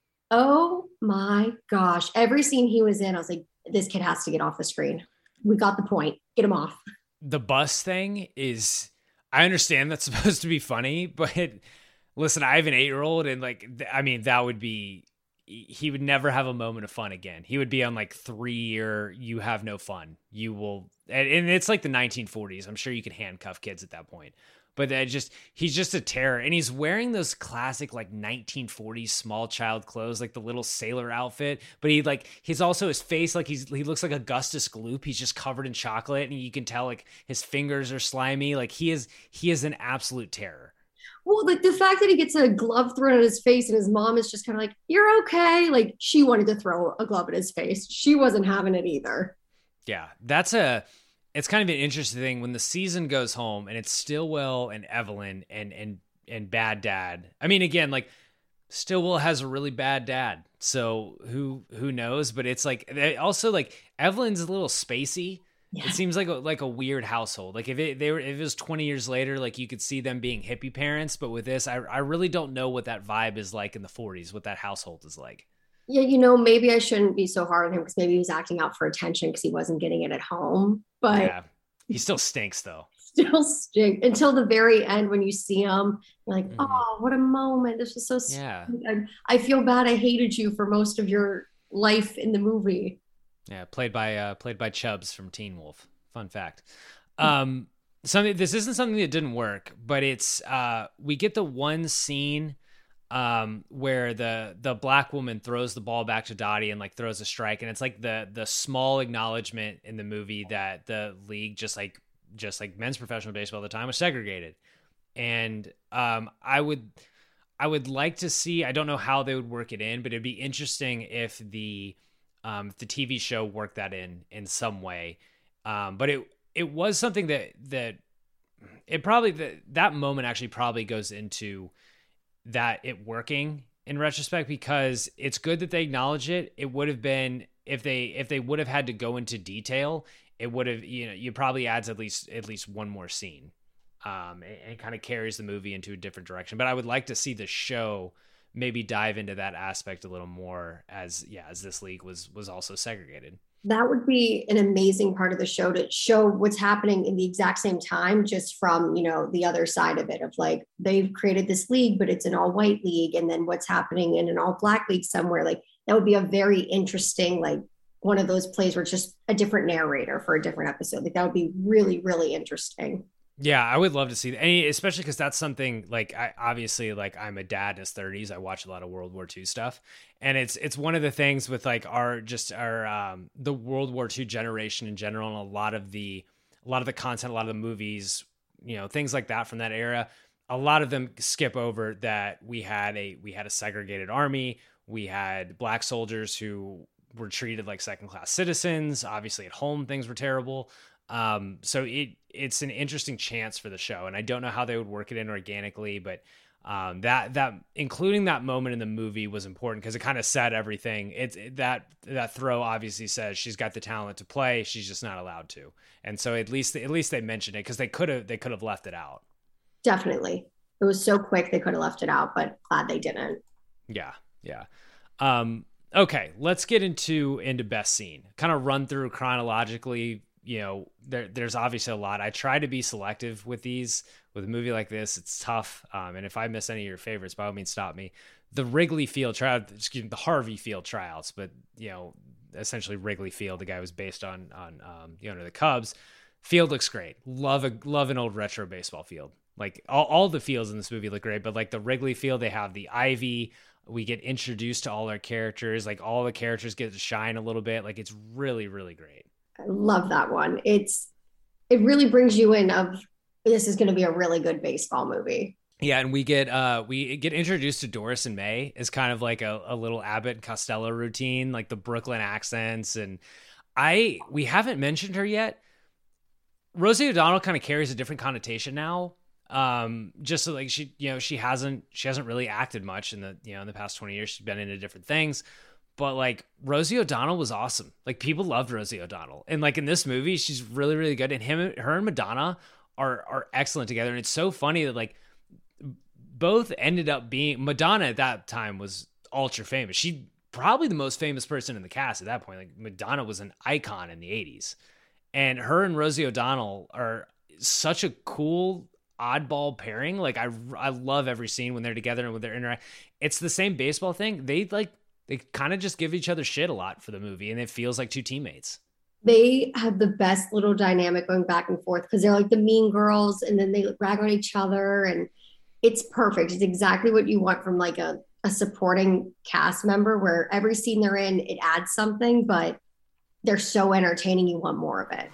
Oh my gosh. Every scene he was in, I was like, this kid has to get off the screen. We got the point. Get him off. The bus thing is, I understand that's supposed to be funny, but it, listen, I have an eight-year-old and like, I mean, that would be, he would never have a moment of fun again. He would be on like three year, you have no fun. You will, and, and it's like the nineteen forties. I'm sure you could handcuff kids at that point. But that just, he's just a terror. And he's wearing those classic like nineteen forties small child clothes, like the little sailor outfit. But he like, he's also his face, like he's, he looks like Augustus Gloop. He's just covered in chocolate, and you can tell like his fingers are slimy. Like he is, he is an absolute terror. Well, like the fact that he gets a glove thrown at his face and his mom is just kind of like, you're okay. Like she wanted to throw a glove at his face. She wasn't having it either. Yeah, that's a, it's kind of an interesting thing when the season goes home and it's Stillwell and Evelyn and, and, and bad dad. I mean, again, like Stillwell has a really bad dad. So who, who knows, but it's like, also like Evelyn's a little spacey. Yeah. It seems like a, like a weird household. Like if it they were if it was twenty years later, like you could see them being hippie parents. But with this, I I really don't know what that vibe is like in the forties. What that household is like. Yeah, you know, maybe I shouldn't be so hard on him because maybe he was acting out for attention because he wasn't getting it at home. But yeah, he still stinks though. Still stink until the very end when you see him. You're like, mm. oh, what a moment! This was so. Yeah. I, I feel bad. I hated you for most of your life in the movie. Yeah, played by uh, played by Chubbs from Teen Wolf. Fun fact. Um, something this isn't something that didn't work, but it's uh, we get the one scene um, where the the black woman throws the ball back to Dottie and like throws a strike, and it's like the the small acknowledgement in the movie that the league just like just like men's professional baseball at the time was segregated. And um, I would, I would like to see, I don't know how they would work it in, but it'd be interesting if the, um, if the T V show worked that in, in some way. Um, but it, it was something that, that it probably, that, that moment actually probably goes into that it working in retrospect, because it's good that they acknowledge it. It would have been, if they, if they would have had to go into detail, it would have, you know, you probably adds at least, at least one more scene. Um, and, and kind of carries the movie into a different direction. But I would like to see the show maybe dive into that aspect a little more, as, yeah, as this league was, was also segregated. That would be an amazing part of the show, to show what's happening in the exact same time, just from, you know, the other side of it, of like, they've created this league, but it's an all white league. And then what's happening in an all black league somewhere. Like, that would be a very interesting, like, one of those plays where it's just a different narrator for a different episode. Like, that would be really, really interesting. Yeah, I would love to see that, and especially because that's something, like, I obviously, like, I'm a dad in his thirties. I watch a lot of World War Two stuff, and it's it's one of the things with, like, our just our um, the World War Two generation in general, and a lot of the a lot of the content, a lot of the movies, you know, things like that from that era. A lot of them skip over that we had a we had a segregated army. We had black soldiers who were treated like second class citizens. Obviously, at home things were terrible. Um, so it, it's an interesting chance for the show, and I don't know how they would work it in organically, but, um, that, that including that moment in the movie was important because it kind of said everything. It's it, that, that throw obviously says she's got the talent to play. She's just not allowed to. And so at least, at least they mentioned it, because they could have, they could have left it out. Definitely. It was so quick. They could have left it out, but glad they didn't. Yeah. Yeah. Um, okay. Let's get into, into best scene, kind of run through chronologically. You know, there, there's obviously a lot. I try to be selective with these. With a movie like this, it's tough. Um, and if I miss any of your favorites, by all means, stop me. The Wrigley Field trial, excuse me, the Harvey Field tryouts, but, you know, essentially Wrigley Field, the guy was based on, on um, the owner of the Cubs. Field looks great. Love a love an old retro baseball field. Like, all, all the fields in this movie look great, but like the Wrigley Field, they have the ivy. We get introduced to all our characters. Like, all the characters get to shine a little bit. Like, it's really, really great. I love that one. It's, it really brings you in of, this is going to be a really good baseball movie. Yeah. And we get, uh, we get introduced to Doris and May as kind of like a, a little Abbott and Costello routine, like the Brooklyn accents. And I, we haven't mentioned her yet. Rosie O'Donnell kind of carries a different connotation now. Um, just so like she, you know, she hasn't, she hasn't really acted much in the, you know, in the past twenty years. She's been into different things. But like Rosie O'Donnell was awesome. Like, people loved Rosie O'Donnell. And like in this movie, she's really, really good. And him, her and Madonna are, are excellent together. And it's so funny that like both ended up being, Madonna at that time was ultra famous. She probably the most famous person in the cast at that point. Like, Madonna was an icon in the eighties. And her and Rosie O'Donnell are such a cool oddball pairing. Like, I, I love every scene when they're together and when they're interacting. It's the same baseball thing. They like, They kind of just give each other shit a lot for the movie, and it feels like two teammates. They have the best little dynamic going back and forth, because they're like the mean girls, and then they rag on each other, and it's perfect. It's exactly what you want from like a, a supporting cast member, where every scene they're in, it adds something, but they're so entertaining, you want more of it.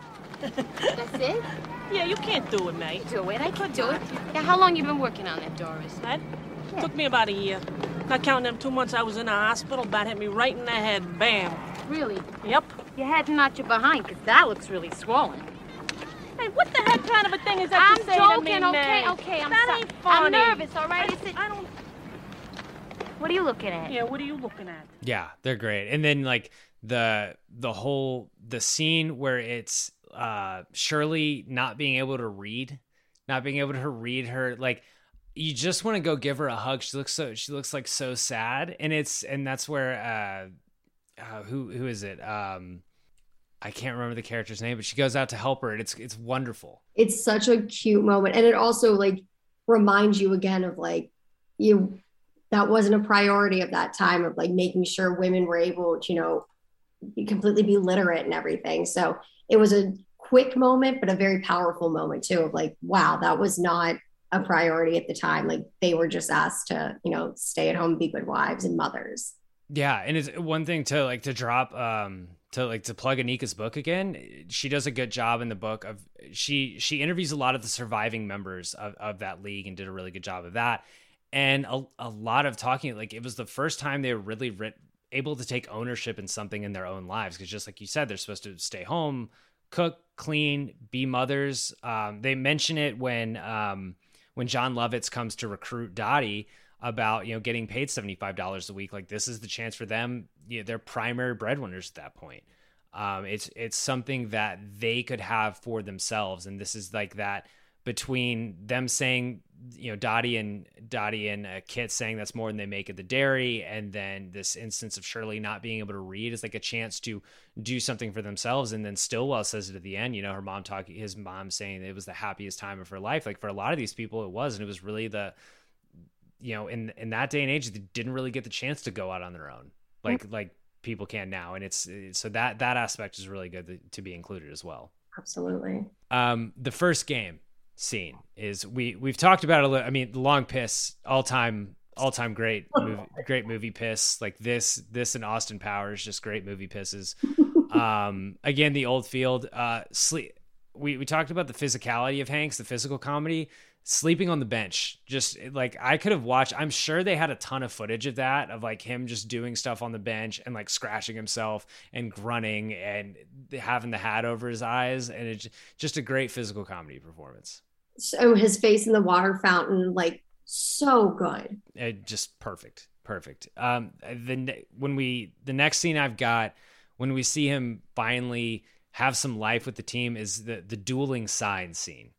That's it? Yeah, you can't do it, mate. Do it. I could do it. Yeah, how long you been working on that, Doris? That took me about a year. Not counting them two months I was in the hospital, bat hit me right in the head. Bam. Really? Yep. You had to knock you behind, because that looks really swollen. Hey, what the heck kind of a thing is that I'm to say joking, to me, okay, May? okay, I'm that sorry. ain't funny. I'm nervous, all right? I, Is it... I don't... What are you looking at? Yeah, what are you looking at? Yeah, they're great. And then like the the whole the scene where it's uh Shirley not being able to read, not being able to read her, like, you just want to go give her a hug. She looks so she looks like so sad. And it's and that's where uh, uh who who is it? Um I can't remember the character's name, but she goes out to help her, and it's it's wonderful. It's such a cute moment. And it also like reminds you again of like, you, that wasn't a priority of that time, of like making sure women were able to, you know, completely be literate and everything. So it was a quick moment, but a very powerful moment too, of like, wow, that was not a priority at the time. Like, they were just asked to, you know, stay at home, be good wives and mothers. Yeah. And it's one thing to like to drop, um, to like to plug Anika's book again, she does a good job in the book of she she interviews a lot of the surviving members of, of that league and did a really good job of that. And a, a lot of talking, like it was the first time they were really writ, able to take ownership in something in their own lives. Because just like you said, they're supposed to stay home, cook, clean, be mothers. Um, they mention it when um, when John Lovitz comes to recruit Dottie about, you know, getting paid seventy-five dollars a week. Like this is the chance for them. You know, they're primary breadwinners at that point. Um, it's, it's something that they could have for themselves. And this is like that between them saying, you know, Dottie and Dottie and uh, Kit saying that's more than they make at the dairy. And then this instance of Shirley not being able to read is like a chance to do something for themselves. And then Stillwell says it at the end, you know, her mom talking, his mom saying it was the happiest time of her life. Like for a lot of these people, it was, and it was really the, you know, in, in that day and age, they didn't really get the chance to go out on their own. Like, mm-hmm. like people can now. And it's, so that, that aspect is really good to, to be included as well. Absolutely. Um, the first game scene is we, we've talked about it a little, I mean, the long piss, all time, all time great, movie, great movie piss. Like this, this and Austin Powers, just great movie pisses. um, again, the old field, uh, sleep. We, we talked about the physicality of Hanks, the physical comedy. Sleeping on the bench, just like I could have watched. I'm sure they had a ton of footage of that, of like him just doing stuff on the bench and like scratching himself and grunting and having the hat over his eyes. And it's just a great physical comedy performance. So his face in the water fountain, like so good. It just perfect, perfect. Um, the, when we, the next scene I've got, when we see him finally have some life with the team is the, the dueling signs scene.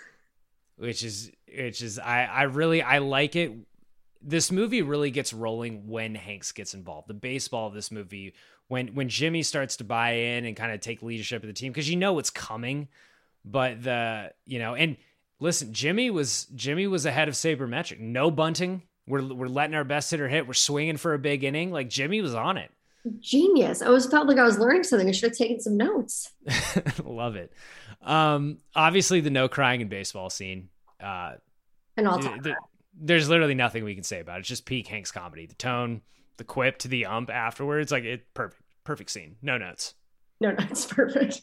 Which is, which is, I, I really, I like it. This movie really gets rolling when Hanks gets involved. The baseball of this movie, when, when Jimmy starts to buy in and kind of take leadership of the team, because you know it's coming, but the, you know, and listen, Jimmy was, Jimmy was ahead of sabermetric. No bunting. We're, we're letting our best hitter hit. We're swinging for a big inning. Like Jimmy was on it. Genius. I always felt like I was learning something. I should have taken some notes. Love it. Um, obviously the no crying in baseball scene. Uh, and I'll talk th- there's literally nothing we can say about it. It's just peak Hanks comedy. The tone, the quip to the ump afterwards, like it perfect, perfect scene. No notes. No notes. Perfect.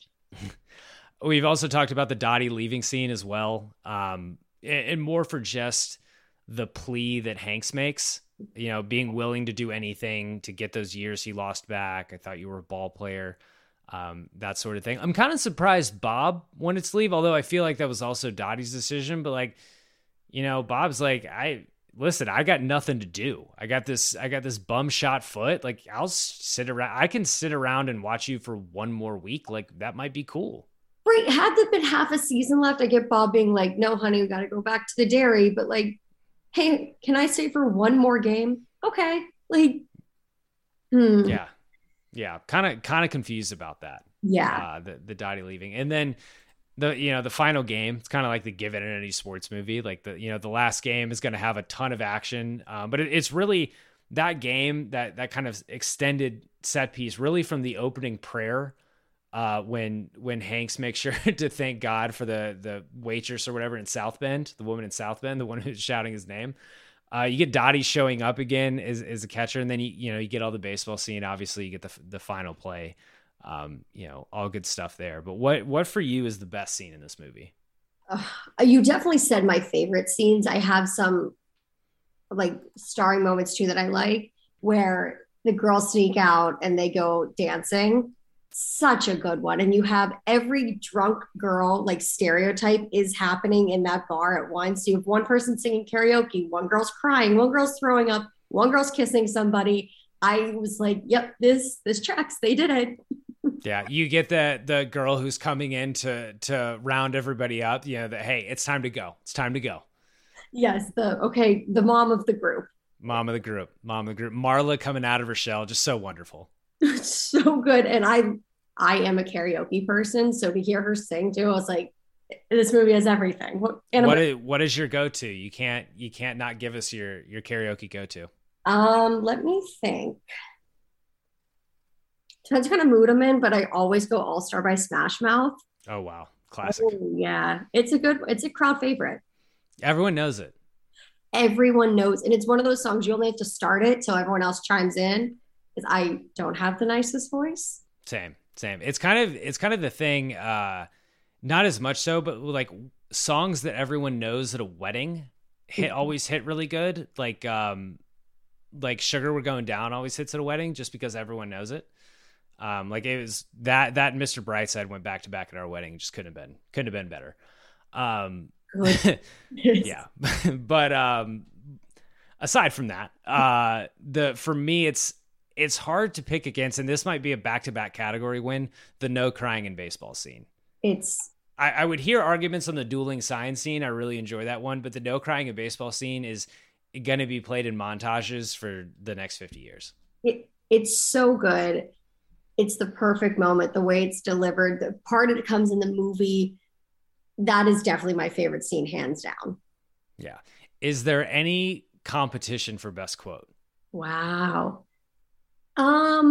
We've also talked about the Dottie leaving scene as well. Um, and, and more for just the plea that Hanks makes, you know, being willing to do anything to get those years he lost back. I thought you were a ball player. Um, that sort of thing. I'm kind of surprised Bob wanted to leave, although I feel like that was also Dottie's decision. But like, you know, Bob's like, I listen, I got nothing to do. I got this, I got this bum shot foot. Like I'll sit around. I can sit around and watch you for one more week. Like that might be cool. Right. Had there been half a season left, I get Bob being like, no, honey, we got to go back to the dairy. But like, hey, can I stay for one more game? Okay. Like, hmm. Yeah. Yeah, kind of, kind of confused about that. Yeah, uh, the the Dottie leaving, and then the you know the final game. It's kind of like the give it in any sports movie. Like the you know the last game is going to have a ton of action, um, but it, it's really that game that that kind of extended set piece, really from the opening prayer, uh, when when Hanks makes sure to thank God for the the waitress or whatever in South Bend, the woman in South Bend, the one who's shouting his name. Uh, you get Dottie showing up again as, as a catcher, and then you you know you get all the baseball scene. Obviously, you get the the final play. Um, you know, all good stuff there. But what what for you is the best scene in this movie? Uh, you definitely said my favorite scenes. I have some like starring moments too that I like, where the girls sneak out and they go dancing. Such a good one. And you have every drunk girl like stereotype is happening in that bar at once. So you have one person singing karaoke, one girl's crying, one girl's throwing up, one girl's kissing somebody. I was like, yep, this this tracks. They did it. Yeah, you get the the girl who's coming in to to round everybody up. You know that, hey, it's time to go. It's time to go. Yes, the okay, the mom of the group. Mom of the group. Mom of the group. Marla coming out of her shell, just so wonderful. So good. And I I am a karaoke person, so to hear her sing too, I was like, this movie has everything. And what is, what is your go-to? You can't you can't not give us your your karaoke go-to. Um, let me think. Depends what kind of mood I'm in, but I always go All Star by Smash Mouth. Oh wow, classic. Oh, yeah, it's a good, it's a crowd favorite. Everyone knows it. Everyone knows, and it's one of those songs you only have to start it so everyone else chimes in. Because I don't have the nicest voice. Same, same. It's kind of it's kind of the thing. Uh, not as much so, but like songs that everyone knows at a wedding hit always hit really good. Like um, like Sugar We're Going Down always hits at a wedding just because everyone knows it. Um, like it was that that and Mister Brightside went back to back at our wedding. It just couldn't have been couldn't have been better. Um, yeah, but um, aside from that, uh, the for me it's it's hard to pick against, and this might be a back to back category win. The no crying in baseball scene. It's I, I would hear arguments on the dueling signs scene. I really enjoy that one, but the no crying in baseball scene is going to be played in montages for the next fifty years. It, it's so good. It's the perfect moment, the way it's delivered, the part that comes in the movie. That is definitely my favorite scene, hands down. Yeah. Is there any competition for best quote? Wow. Um,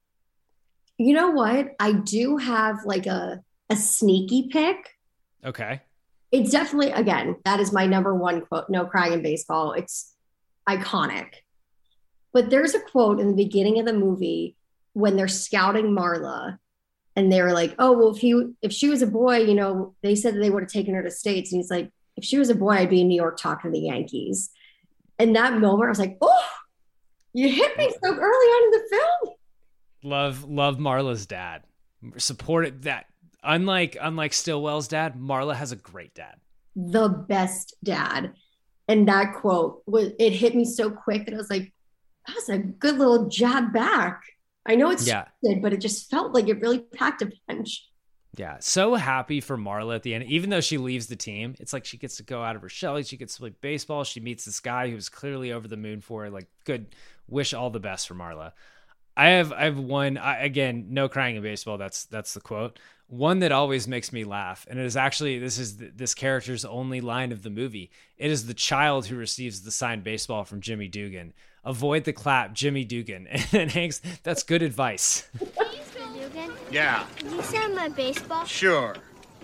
you know what? I do have like a, a sneaky pick. Okay. It's definitely, again, that is my number one quote, no crying in baseball. It's iconic. But there's a quote in the beginning of the movie when they're scouting Marla and they were like, oh, well, if he, if she was a boy, you know, they said that they would have taken her to States. And he's like, if she was a boy, I'd be in New York talking to the Yankees. And that moment, I was like, oh, you hit me so early on in the film. Love, love Marla's dad. Supported that. Unlike, unlike Stillwell's dad, Marla has a great dad. The best dad. And that quote, was it hit me so quick that I was like, that was a good little jab back. I know it's yeah. stupid, but it just felt like it really packed a punch. Yeah. So happy for Marla at the end. Even though she leaves the team, it's like she gets to go out of her shell. She gets to play baseball. She meets this guy who's clearly over the moon for her. Like, good. Wish all the best for Marla. I have I have one, I, again, no crying in baseball. That's that's the quote. One that always makes me laugh. And it is actually, this is the, this character's only line of the movie. It is the child who receives the signed baseball from Jimmy Dugan. Avoid the clap, Jimmy Dugan. And Hanks, that's good advice. Mister Dugan? Yeah. Can you sign my baseball? Sure.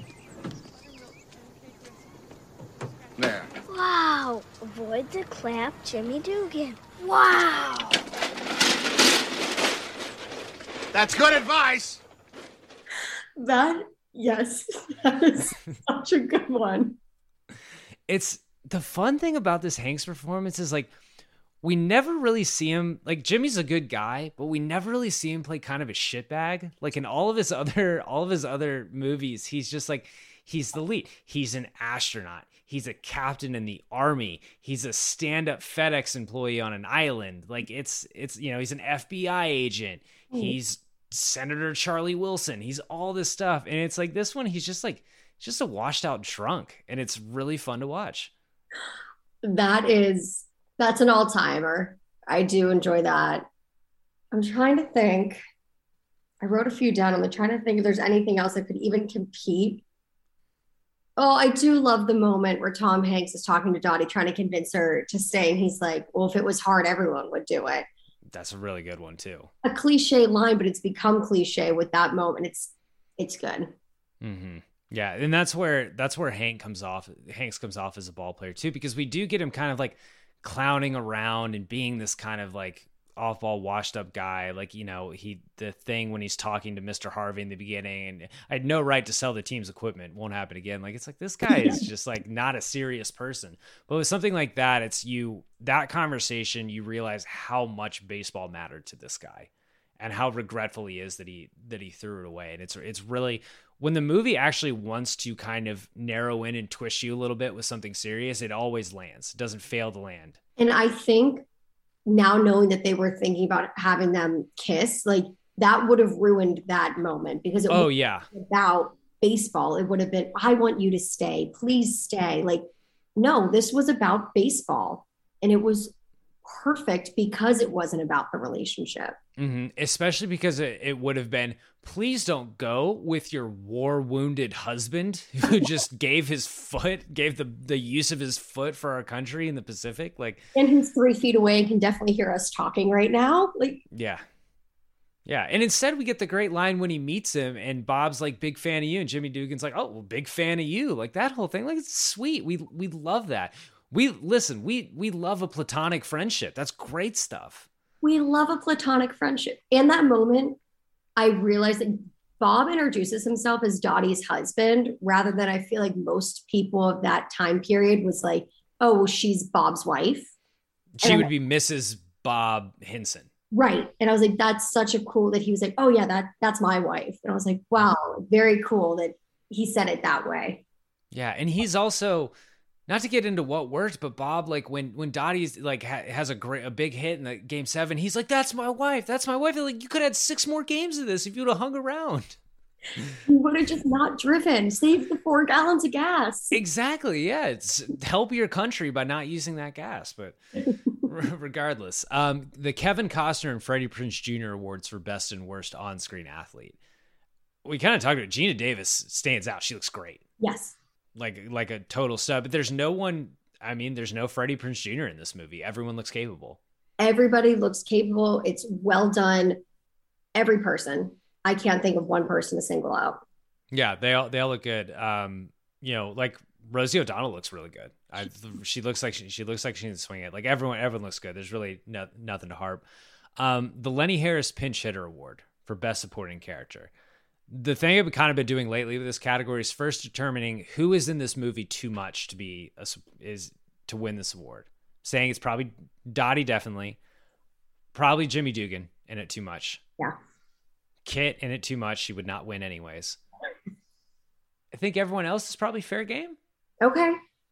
There. Wow. Avoid the clap, Jimmy Dugan. Wow. That's good advice. That, yes, that is such a good one. It's the fun thing about this Hanks performance is like, we never really see him, like Jimmy's a good guy, but we never really see him play kind of a shitbag. Like in all of his other, all of his other movies, he's just like, he's the lead. He's an astronaut. He's a captain in the army. He's a stand-up FedEx employee on an island. Like it's, it's, you know, he's an F B I agent. He's Senator Charlie Wilson. He's all this stuff. And it's like this one, he's just like, just a washed out drunk. And it's really fun to watch. That is, that's an all timer. I do enjoy that. I'm trying to think. I wrote a few down. I'm trying to think if there's anything else that could even compete. Oh, I do love the moment where Tom Hanks is talking to Dottie, trying to convince her to stay. And he's like, well, if it was hard, everyone would do it. That's a really good one too. A cliche line, but it's become cliche with that moment. It's, it's good. Mm-hmm. Yeah. And that's where, that's where Hank comes off. Hanks comes off as a ball player too, because we do get him kind of like clowning around and being this kind of like off ball washed up guy. Like, you know, he, the thing when he's talking to Mister Harvey in the beginning and I had no right to sell the team's equipment. Won't happen again. Like, it's like, this guy is just like not a serious person, but with something like that, it's you, that conversation, you realize how much baseball mattered to this guy and how regretful he is that he, that he threw it away. And it's, it's really, when the movie actually wants to kind of narrow in and twist you a little bit with something serious, it always lands. It doesn't fail to land. And I think now knowing that they were thinking about having them kiss, like that would have ruined that moment because it oh yeah about baseball. It would have been, I want you to stay, please stay. Like, no, this was about baseball and it was perfect because it wasn't about the relationship. Mm-hmm. Especially because it, it would have been, please don't go with your war wounded husband who just gave his foot, gave the, the use of his foot for our country in the Pacific. Like, and who's three feet away and can definitely hear us talking right now. Like, yeah. Yeah. And instead we get the great line when he meets him and Bob's like, big fan of you. And Jimmy Dugan's like, oh, well, big fan of you. Like that whole thing. Like, it's sweet. We, we love that. We listen, we, we love a platonic friendship. That's great stuff. We love a platonic friendship. And that moment, I realized that Bob introduces himself as Dottie's husband rather than I feel like most people of that time period was like, oh, she's Bob's wife. She and would be Missus Bob Hinson. Right. And I was like, that's such a cool that he was like, oh yeah, that that's my wife. And I was like, wow, very cool that he said it that way. Yeah. And he's also, not to get into what worked, but Bob, like when, when Dottie's like ha- has a great, a big hit in the game seven, he's like, that's my wife. That's my wife. Like you could have had six more games of this if you would have hung around. You would have just not driven, save the four gallons of gas. Exactly. Yeah. It's help your country by not using that gas, but regardless, um, the Kevin Costner and Freddie Prinze Junior awards for best and worst on-screen athlete. We kind of talked about Gina Davis stands out. She looks great. Yes. Like, like a total stud, but there's no one, I mean, there's no Freddie Prinze Junior in this movie. Everyone looks capable. Everybody looks capable. It's well done. Every person. I can't think of one person to single out. Yeah, they all they all look good. Um, you know, like Rosie O'Donnell looks really good. I, she looks like she, she looks like she can swing it. Like everyone, everyone looks good. There's really no, nothing to harp. Um, the Lenny Harris Pinch Hitter Award for Best Supporting Character. The thing I've kind of been doing lately with this category is first determining who is in this movie too much to be a, is to win this award. Saying it's probably Dottie, definitely, probably Jimmy Dugan in it too much. Yeah. Kit in it too much. She would not win anyways. I think everyone else is probably fair game. Okay.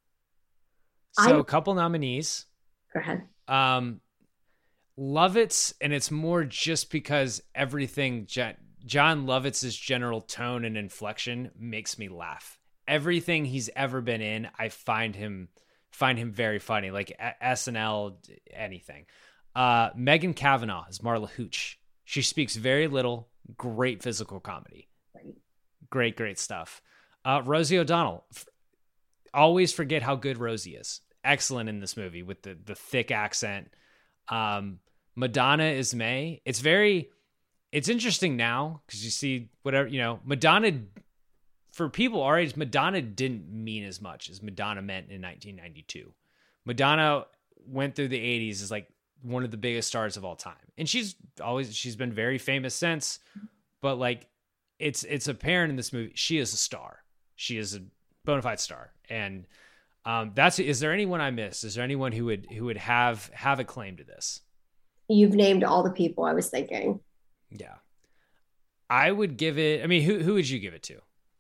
So I... a couple nominees. Go ahead. Um, Lovitz, and it's more just because everything John, John Lovitz's general tone and inflection makes me laugh. Everything he's ever been in, I find him find him very funny. Like S N L, anything. Uh, Megan Cavanaugh is Marla Hooch. She speaks very little. Great physical comedy. Right. Great, great stuff. Uh, Rosie O'Donnell. F- always forget how good Rosie is. Excellent in this movie with the, the thick accent. Um, Madonna is May. It's very, it's interesting now because you see whatever, you know, Madonna, for people our age, Madonna didn't mean as much as Madonna meant in nineteen ninety-two. Madonna went through the eighties as like one of the biggest stars of all time. And she's always, she's been very famous since, but like it's, it's apparent in this movie, she is a star. She is a bona fide star. And um, that's, is there anyone I missed? Is there anyone who would, who would have, have a claim to this? You've named all the people I was thinking. Yeah. I would give it, I mean, who, who would you give it to?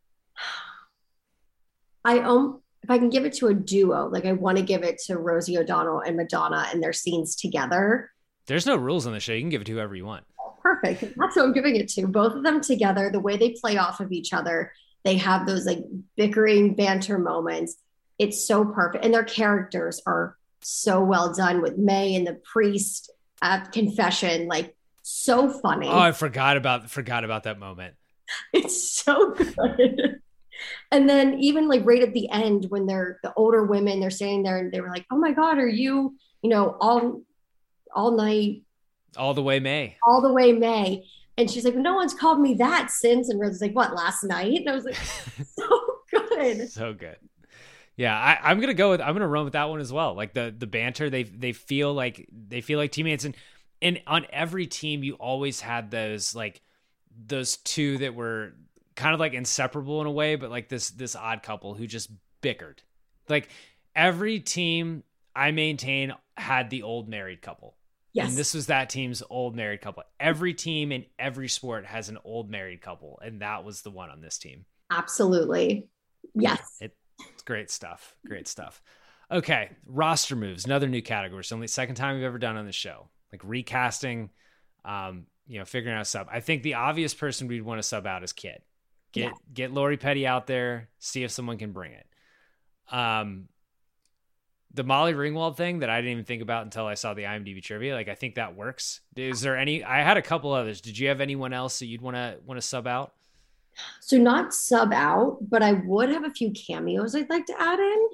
I, um, if I can give it to a duo, like I want to give it to Rosie O'Donnell and Madonna and their scenes together. There's no rules on the show. You can give it to whoever you want. Perfect. That's who I'm giving it to. Both of them together, the way they play off of each other. They have those like bickering banter moments. It's so perfect. And their characters are so well done with May and the priest at confession. Like so funny. Oh, I forgot about, forgot about that moment. It's so good. And then even like right at the end when they're the older women, they're standing there and they were like, oh my God, are you, you know, all, all night. All the way May. All the way May. And she's like, no one's called me that since. And Rose's like, what, last night? And I was like, so good. So good. Yeah, I, I'm gonna go with I'm gonna run with that one as well. Like the the banter, they they feel like they feel like teammates, and and on every team you always had those like those two that were kind of like inseparable in a way, but like this this odd couple who just bickered. Like every team I maintain had the old married couple. Yes. And this was that team's old married couple. Every team in every sport has an old married couple, and that was the one on this team. Absolutely. Yes. It, it's great stuff. Great stuff. Okay, roster moves, another new category. It's only the second time we've ever done on the show. Like recasting, um, you know, figuring out a sub. I think the obvious person we'd want to sub out is Kit. Get yeah. get Lori Petty out there, see if someone can bring it. Um, the Molly Ringwald thing that I didn't even think about until I saw the IMDb trivia. Like, I think that works. Is there any? I had a couple others. Did you have anyone else that you'd want to want to sub out? So not sub out, but I would have a few cameos I'd like to add in.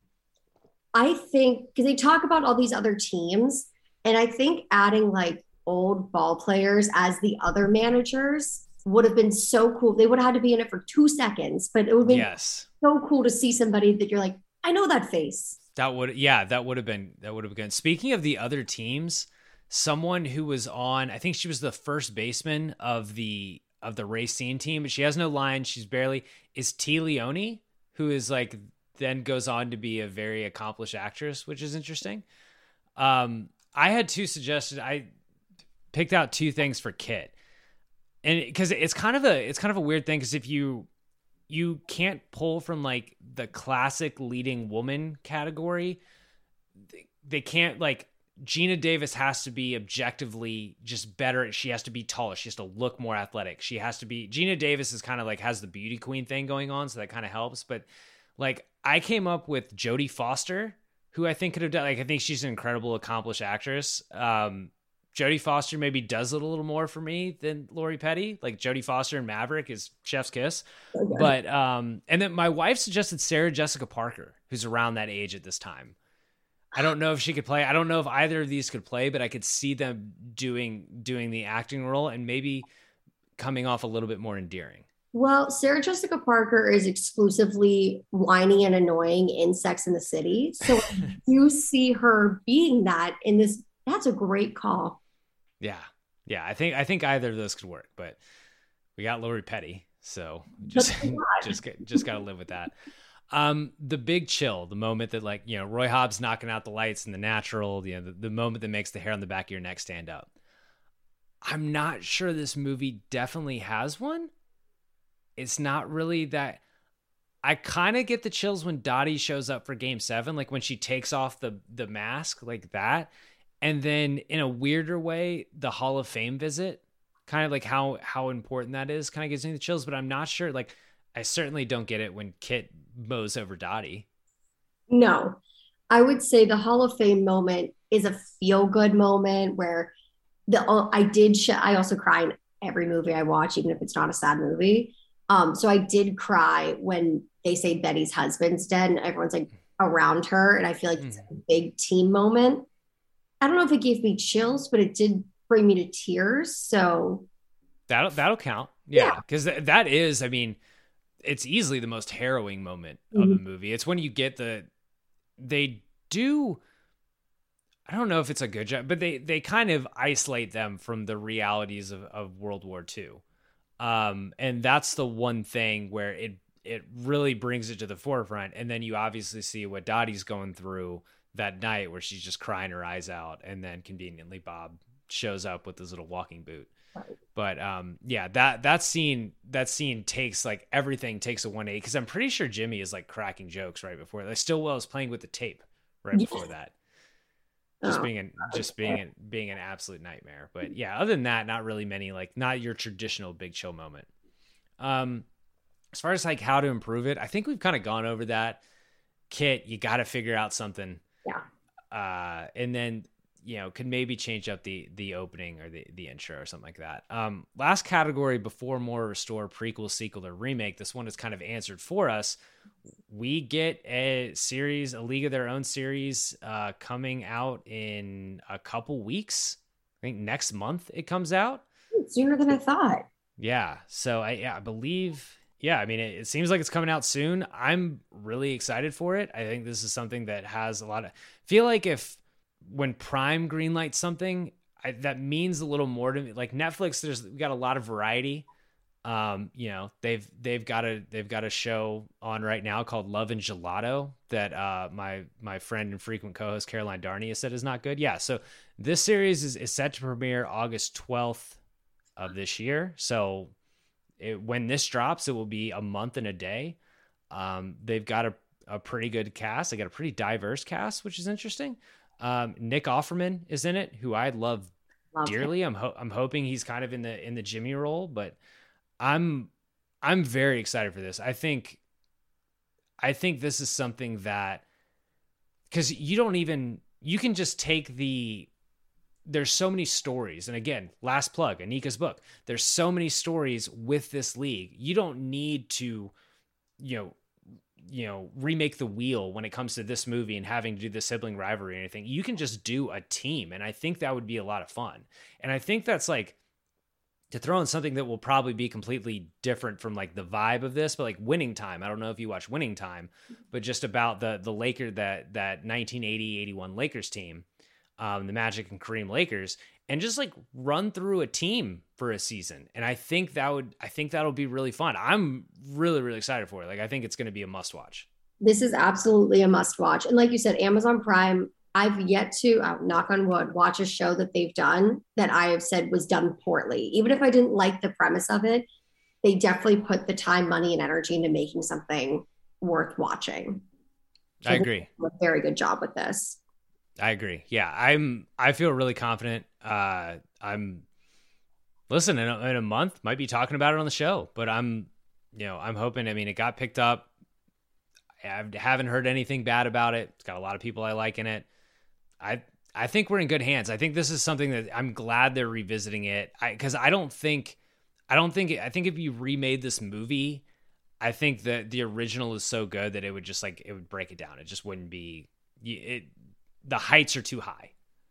I think because they talk about all these other teams, and I think adding like old ball players as the other managers would have been so cool. They would have had to be in it for two seconds, but it would have been yes. so cool to see somebody that you're like, I know that face. That would, yeah, that would have been, that would have been good. Speaking of the other teams, someone who was on, I think she was the first baseman of the of the Racine team, but she has no line. She's barely is T. Leone, who is like then goes on to be a very accomplished actress, which is interesting. Um, I had two suggestions. I picked out two things for Kit, and because it's kind of a it's kind of a weird thing because if you you can't pull from like the classic leading woman category, they, they can't like. Gina Davis has to be objectively just better. She has to be taller. She has to look more athletic. She has to be Gina Davis is kind of like has the beauty queen thing going on. So that kind of helps. But like I came up with Jodie Foster, who I think could have done, like, I think she's an incredible, accomplished actress. Um, Jodie Foster maybe does it a little more for me than Lori Petty. Like Jodie Foster in Maverick is chef's kiss. Okay. But, um, and then my wife suggested Sarah Jessica Parker, who's around that age at this time. I don't know if she could play. I don't know if either of these could play, but I could see them doing doing the acting role and maybe coming off a little bit more endearing. Well, Sarah Jessica Parker is exclusively whiny and annoying in Sex and the City. So you see her being that in this. That's a great call. Yeah. Yeah. I think I think either of those could work, but we got Lori Petty. So just just just got to live with that. Um, the big chill, the moment that like, you know, Roy Hobbs knocking out the lights in The Natural, you know, the, the moment that makes the hair on the back of your neck stand up. I'm not sure this movie definitely has one. It's not really that. I kind of get the chills when Dottie shows up for game seven, like when she takes off the, the mask like that. And then in a weirder way, the Hall of Fame visit, kind of like how, how important that is kind of gives me the chills, but I'm not sure. Like, I certainly don't get it when Kit mows over Dottie. No, I would say the Hall of Fame moment is a feel good moment where the I did sh- I also cry in every movie I watch, even if it's not a sad movie. Um, so I did cry when they say Betty's husband's dead and everyone's like around her, and I feel like mm. it's a big team moment. I don't know if it gave me chills, but it did bring me to tears. So that'll that'll count, yeah, because yeah. th- that is, I mean. It's easily the most harrowing moment of mm-hmm. the movie. It's when you get the, they do, I don't know if it's a good job, but they, they kind of isolate them from the realities of, of World War Two. Um, and that's the one thing where it, it really brings it to the forefront. And then you obviously see what Dottie's going through that night where she's just crying her eyes out. And then conveniently Bob shows up with his little walking boot. But um, yeah, that that scene that scene takes like everything takes a one eighty because I'm pretty sure Jimmy is like cracking jokes right before that. Stillwell is playing with the tape right before that. Just oh, being an just being an, being an absolute nightmare. But yeah, other than that, not really many like not your traditional big chill moment. Um, as far as like how to improve it, I think we've kind of gone over that. Kit, you got to figure out something. Yeah. Uh, and then. You know, could maybe change up the the opening or the, the intro or something like that. Um, last category before more restore, prequel, sequel, or remake. This one is kind of answered for us. We get a series, a League of Their Own series, uh, coming out in a couple weeks. I think next month it comes out. Sooner than I thought. Yeah. So I, yeah, I believe. Yeah, I mean, it, it seems like it's coming out soon. I'm really excited for it. I think this is something that has a lot of. Feel like if. When Prime greenlights something, I, that means a little more to me. Like Netflix, there's we got a lot of variety. Um, you know, they've they've got a they've got a show on right now called Love and Gelato that uh, my my friend and frequent co-host Caroline Darney has said is not good. Yeah, so this series is, is set to premiere August twelfth of this year. So it, when this drops, it will be a month and a day. Um, they've got a a pretty good cast. They got a pretty diverse cast, which is interesting. Um, Nick Offerman is in it, who I love, love dearly. Him. I'm ho- I'm hoping he's kind of in the in the Jimmy role, but I'm I'm very excited for this. I think I think this is something that because you don't even you can just take the there's so many stories, and again, last plug, Anika's book. There's so many stories with this league. You don't need to, you know. you know, remake the wheel when it comes to this movie and having to do the sibling rivalry or anything. You can just do a team. And I think that would be a lot of fun. And I think that's like to throw in something that will probably be completely different from like the vibe of this, but like Winning Time. I don't know if you watch Winning Time, but just about the, the Laker, that, that nineteen eighty eighty-one Lakers team. um, the Magic and Kareem Lakers, and just like run through a team for a season. And I think that would, I think that'll be really fun. I'm really, really excited for it. Like, I think it's going to be a must watch. This is absolutely a must watch. And like you said, Amazon Prime, I've yet to, uh, knock on wood, watch a show that they've done that I have said was done poorly. Even if I didn't like the premise of it, they definitely put the time, money, and energy into making something worth watching. So I agree. A very good job with this. I agree. Yeah, I'm. I feel really confident. Uh, I'm. Listen, in a, in a month, might be talking about it on the show, but I'm, you know, I'm hoping. I mean, it got picked up. I haven't heard anything bad about it. It's got a lot of people I like in it. I I think we're in good hands. I think this is something that I'm glad they're revisiting it. I because I don't think, I don't think. I think if you remade this movie, I think that the original is so good that it would just like it would break it down. It just wouldn't be. It the heights are too high.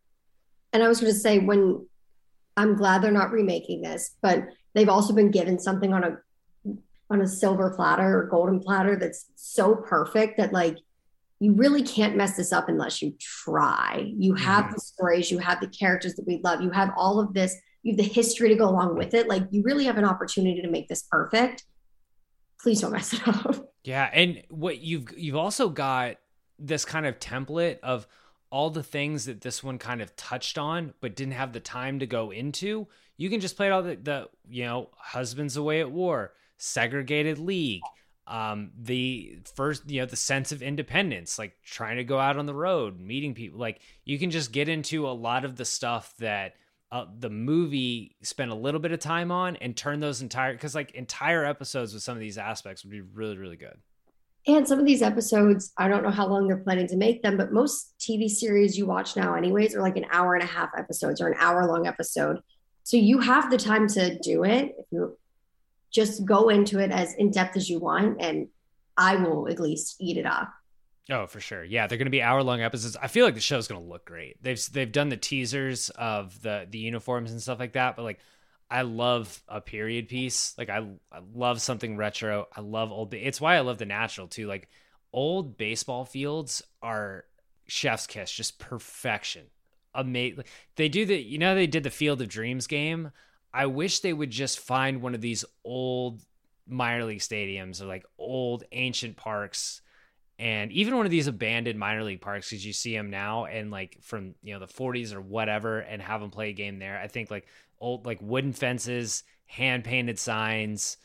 And I was going to say, when I'm glad they're not remaking this, but they've also been given something on a on a silver platter or golden platter that's so perfect that like you really can't mess this up unless you try. You have mm-hmm. the stories, you have the characters that we love, you have all of this, you have the history to go along with it. Like, you really have an opportunity to make this perfect. Please don't mess it up. Yeah, and what you've you've also got this kind of template of all the things that this one kind of touched on but didn't have the time to go into. You can just play it all the, the you know, husbands away at war, segregated league, um, the first, you know, the sense of independence, like trying to go out on the road, meeting people. Like, you can just get into a lot of the stuff that uh, the movie spent a little bit of time on and turn those entire, because like entire episodes with some of these aspects would be really, really good. And some of these episodes, I don't know how long they're planning to make them, but most T V series you watch now anyways are like an hour and a half episodes or an hour long episode. So you have the time to do it. If you just go into it as in depth as you want, and I will at least eat it up. Oh, for sure. Yeah, they're going to be hour long episodes. I feel like the show's going to look great. They've they've done the teasers of the the uniforms and stuff like that, but like, I love a period piece. Like, I, I love something retro. I love old. It's why I love The Natural too. Like, old baseball fields are chef's kiss, just perfection. Amazing. They do the, you know, they did the Field of Dreams game. I wish they would just find one of these old minor league stadiums or like old ancient parks, and even one of these abandoned minor league parks, because you see them now and like from, you know, the forties or whatever, and have them play a game there. I think like old, like wooden fences, hand painted signs,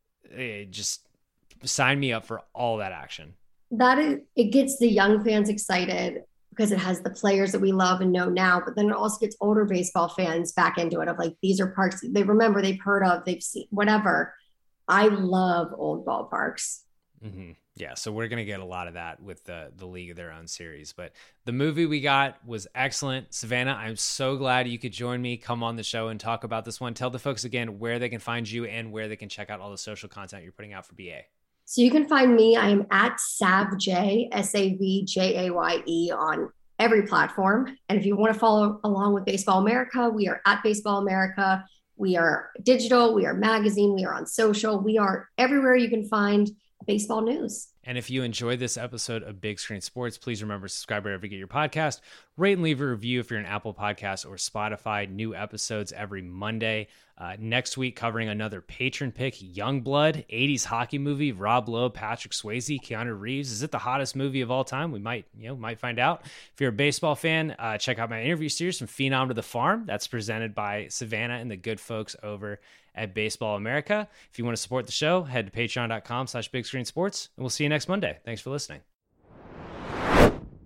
it just sign me up for all that action. That is, it gets the young fans excited because it has the players that we love and know now, but then it also gets older baseball fans back into it of like, these are parks they remember, they've heard of, they've seen, whatever. I love old ballparks. Mm-hmm. Yeah, so we're going to get a lot of that with the, the League of Their Own series. But the movie we got was excellent. Savannah, I'm so glad you could join me, come on the show and talk about this one. Tell the folks again where they can find you and where they can check out all the social content you're putting out for B A. So you can find me. I am at SavJay, S A V J A Y E, on every platform. And if you want to follow along with Baseball America, we are at Baseball America. We are digital. We are magazine. We are on social. We are everywhere you can find baseball news. And if you enjoyed this episode of Big Screen Sports, please remember to subscribe wherever you get your podcast. Rate and leave a review if you're an Apple Podcast or Spotify. New episodes every Monday. Uh, next week, covering another patron pick, Youngblood, eighties hockey movie. Rob Lowe, Patrick Swayze, Keanu Reeves. Is it the hottest movie of all time? We might, you know, might find out. If you're a baseball fan, uh, check out my interview series from Phenom to the Farm. That's presented by Savannah and the good folks over at Baseball America. If you want to support the show, head to patreon.com slash Big Screen Sports, and we'll see you next Monday. Thanks for listening.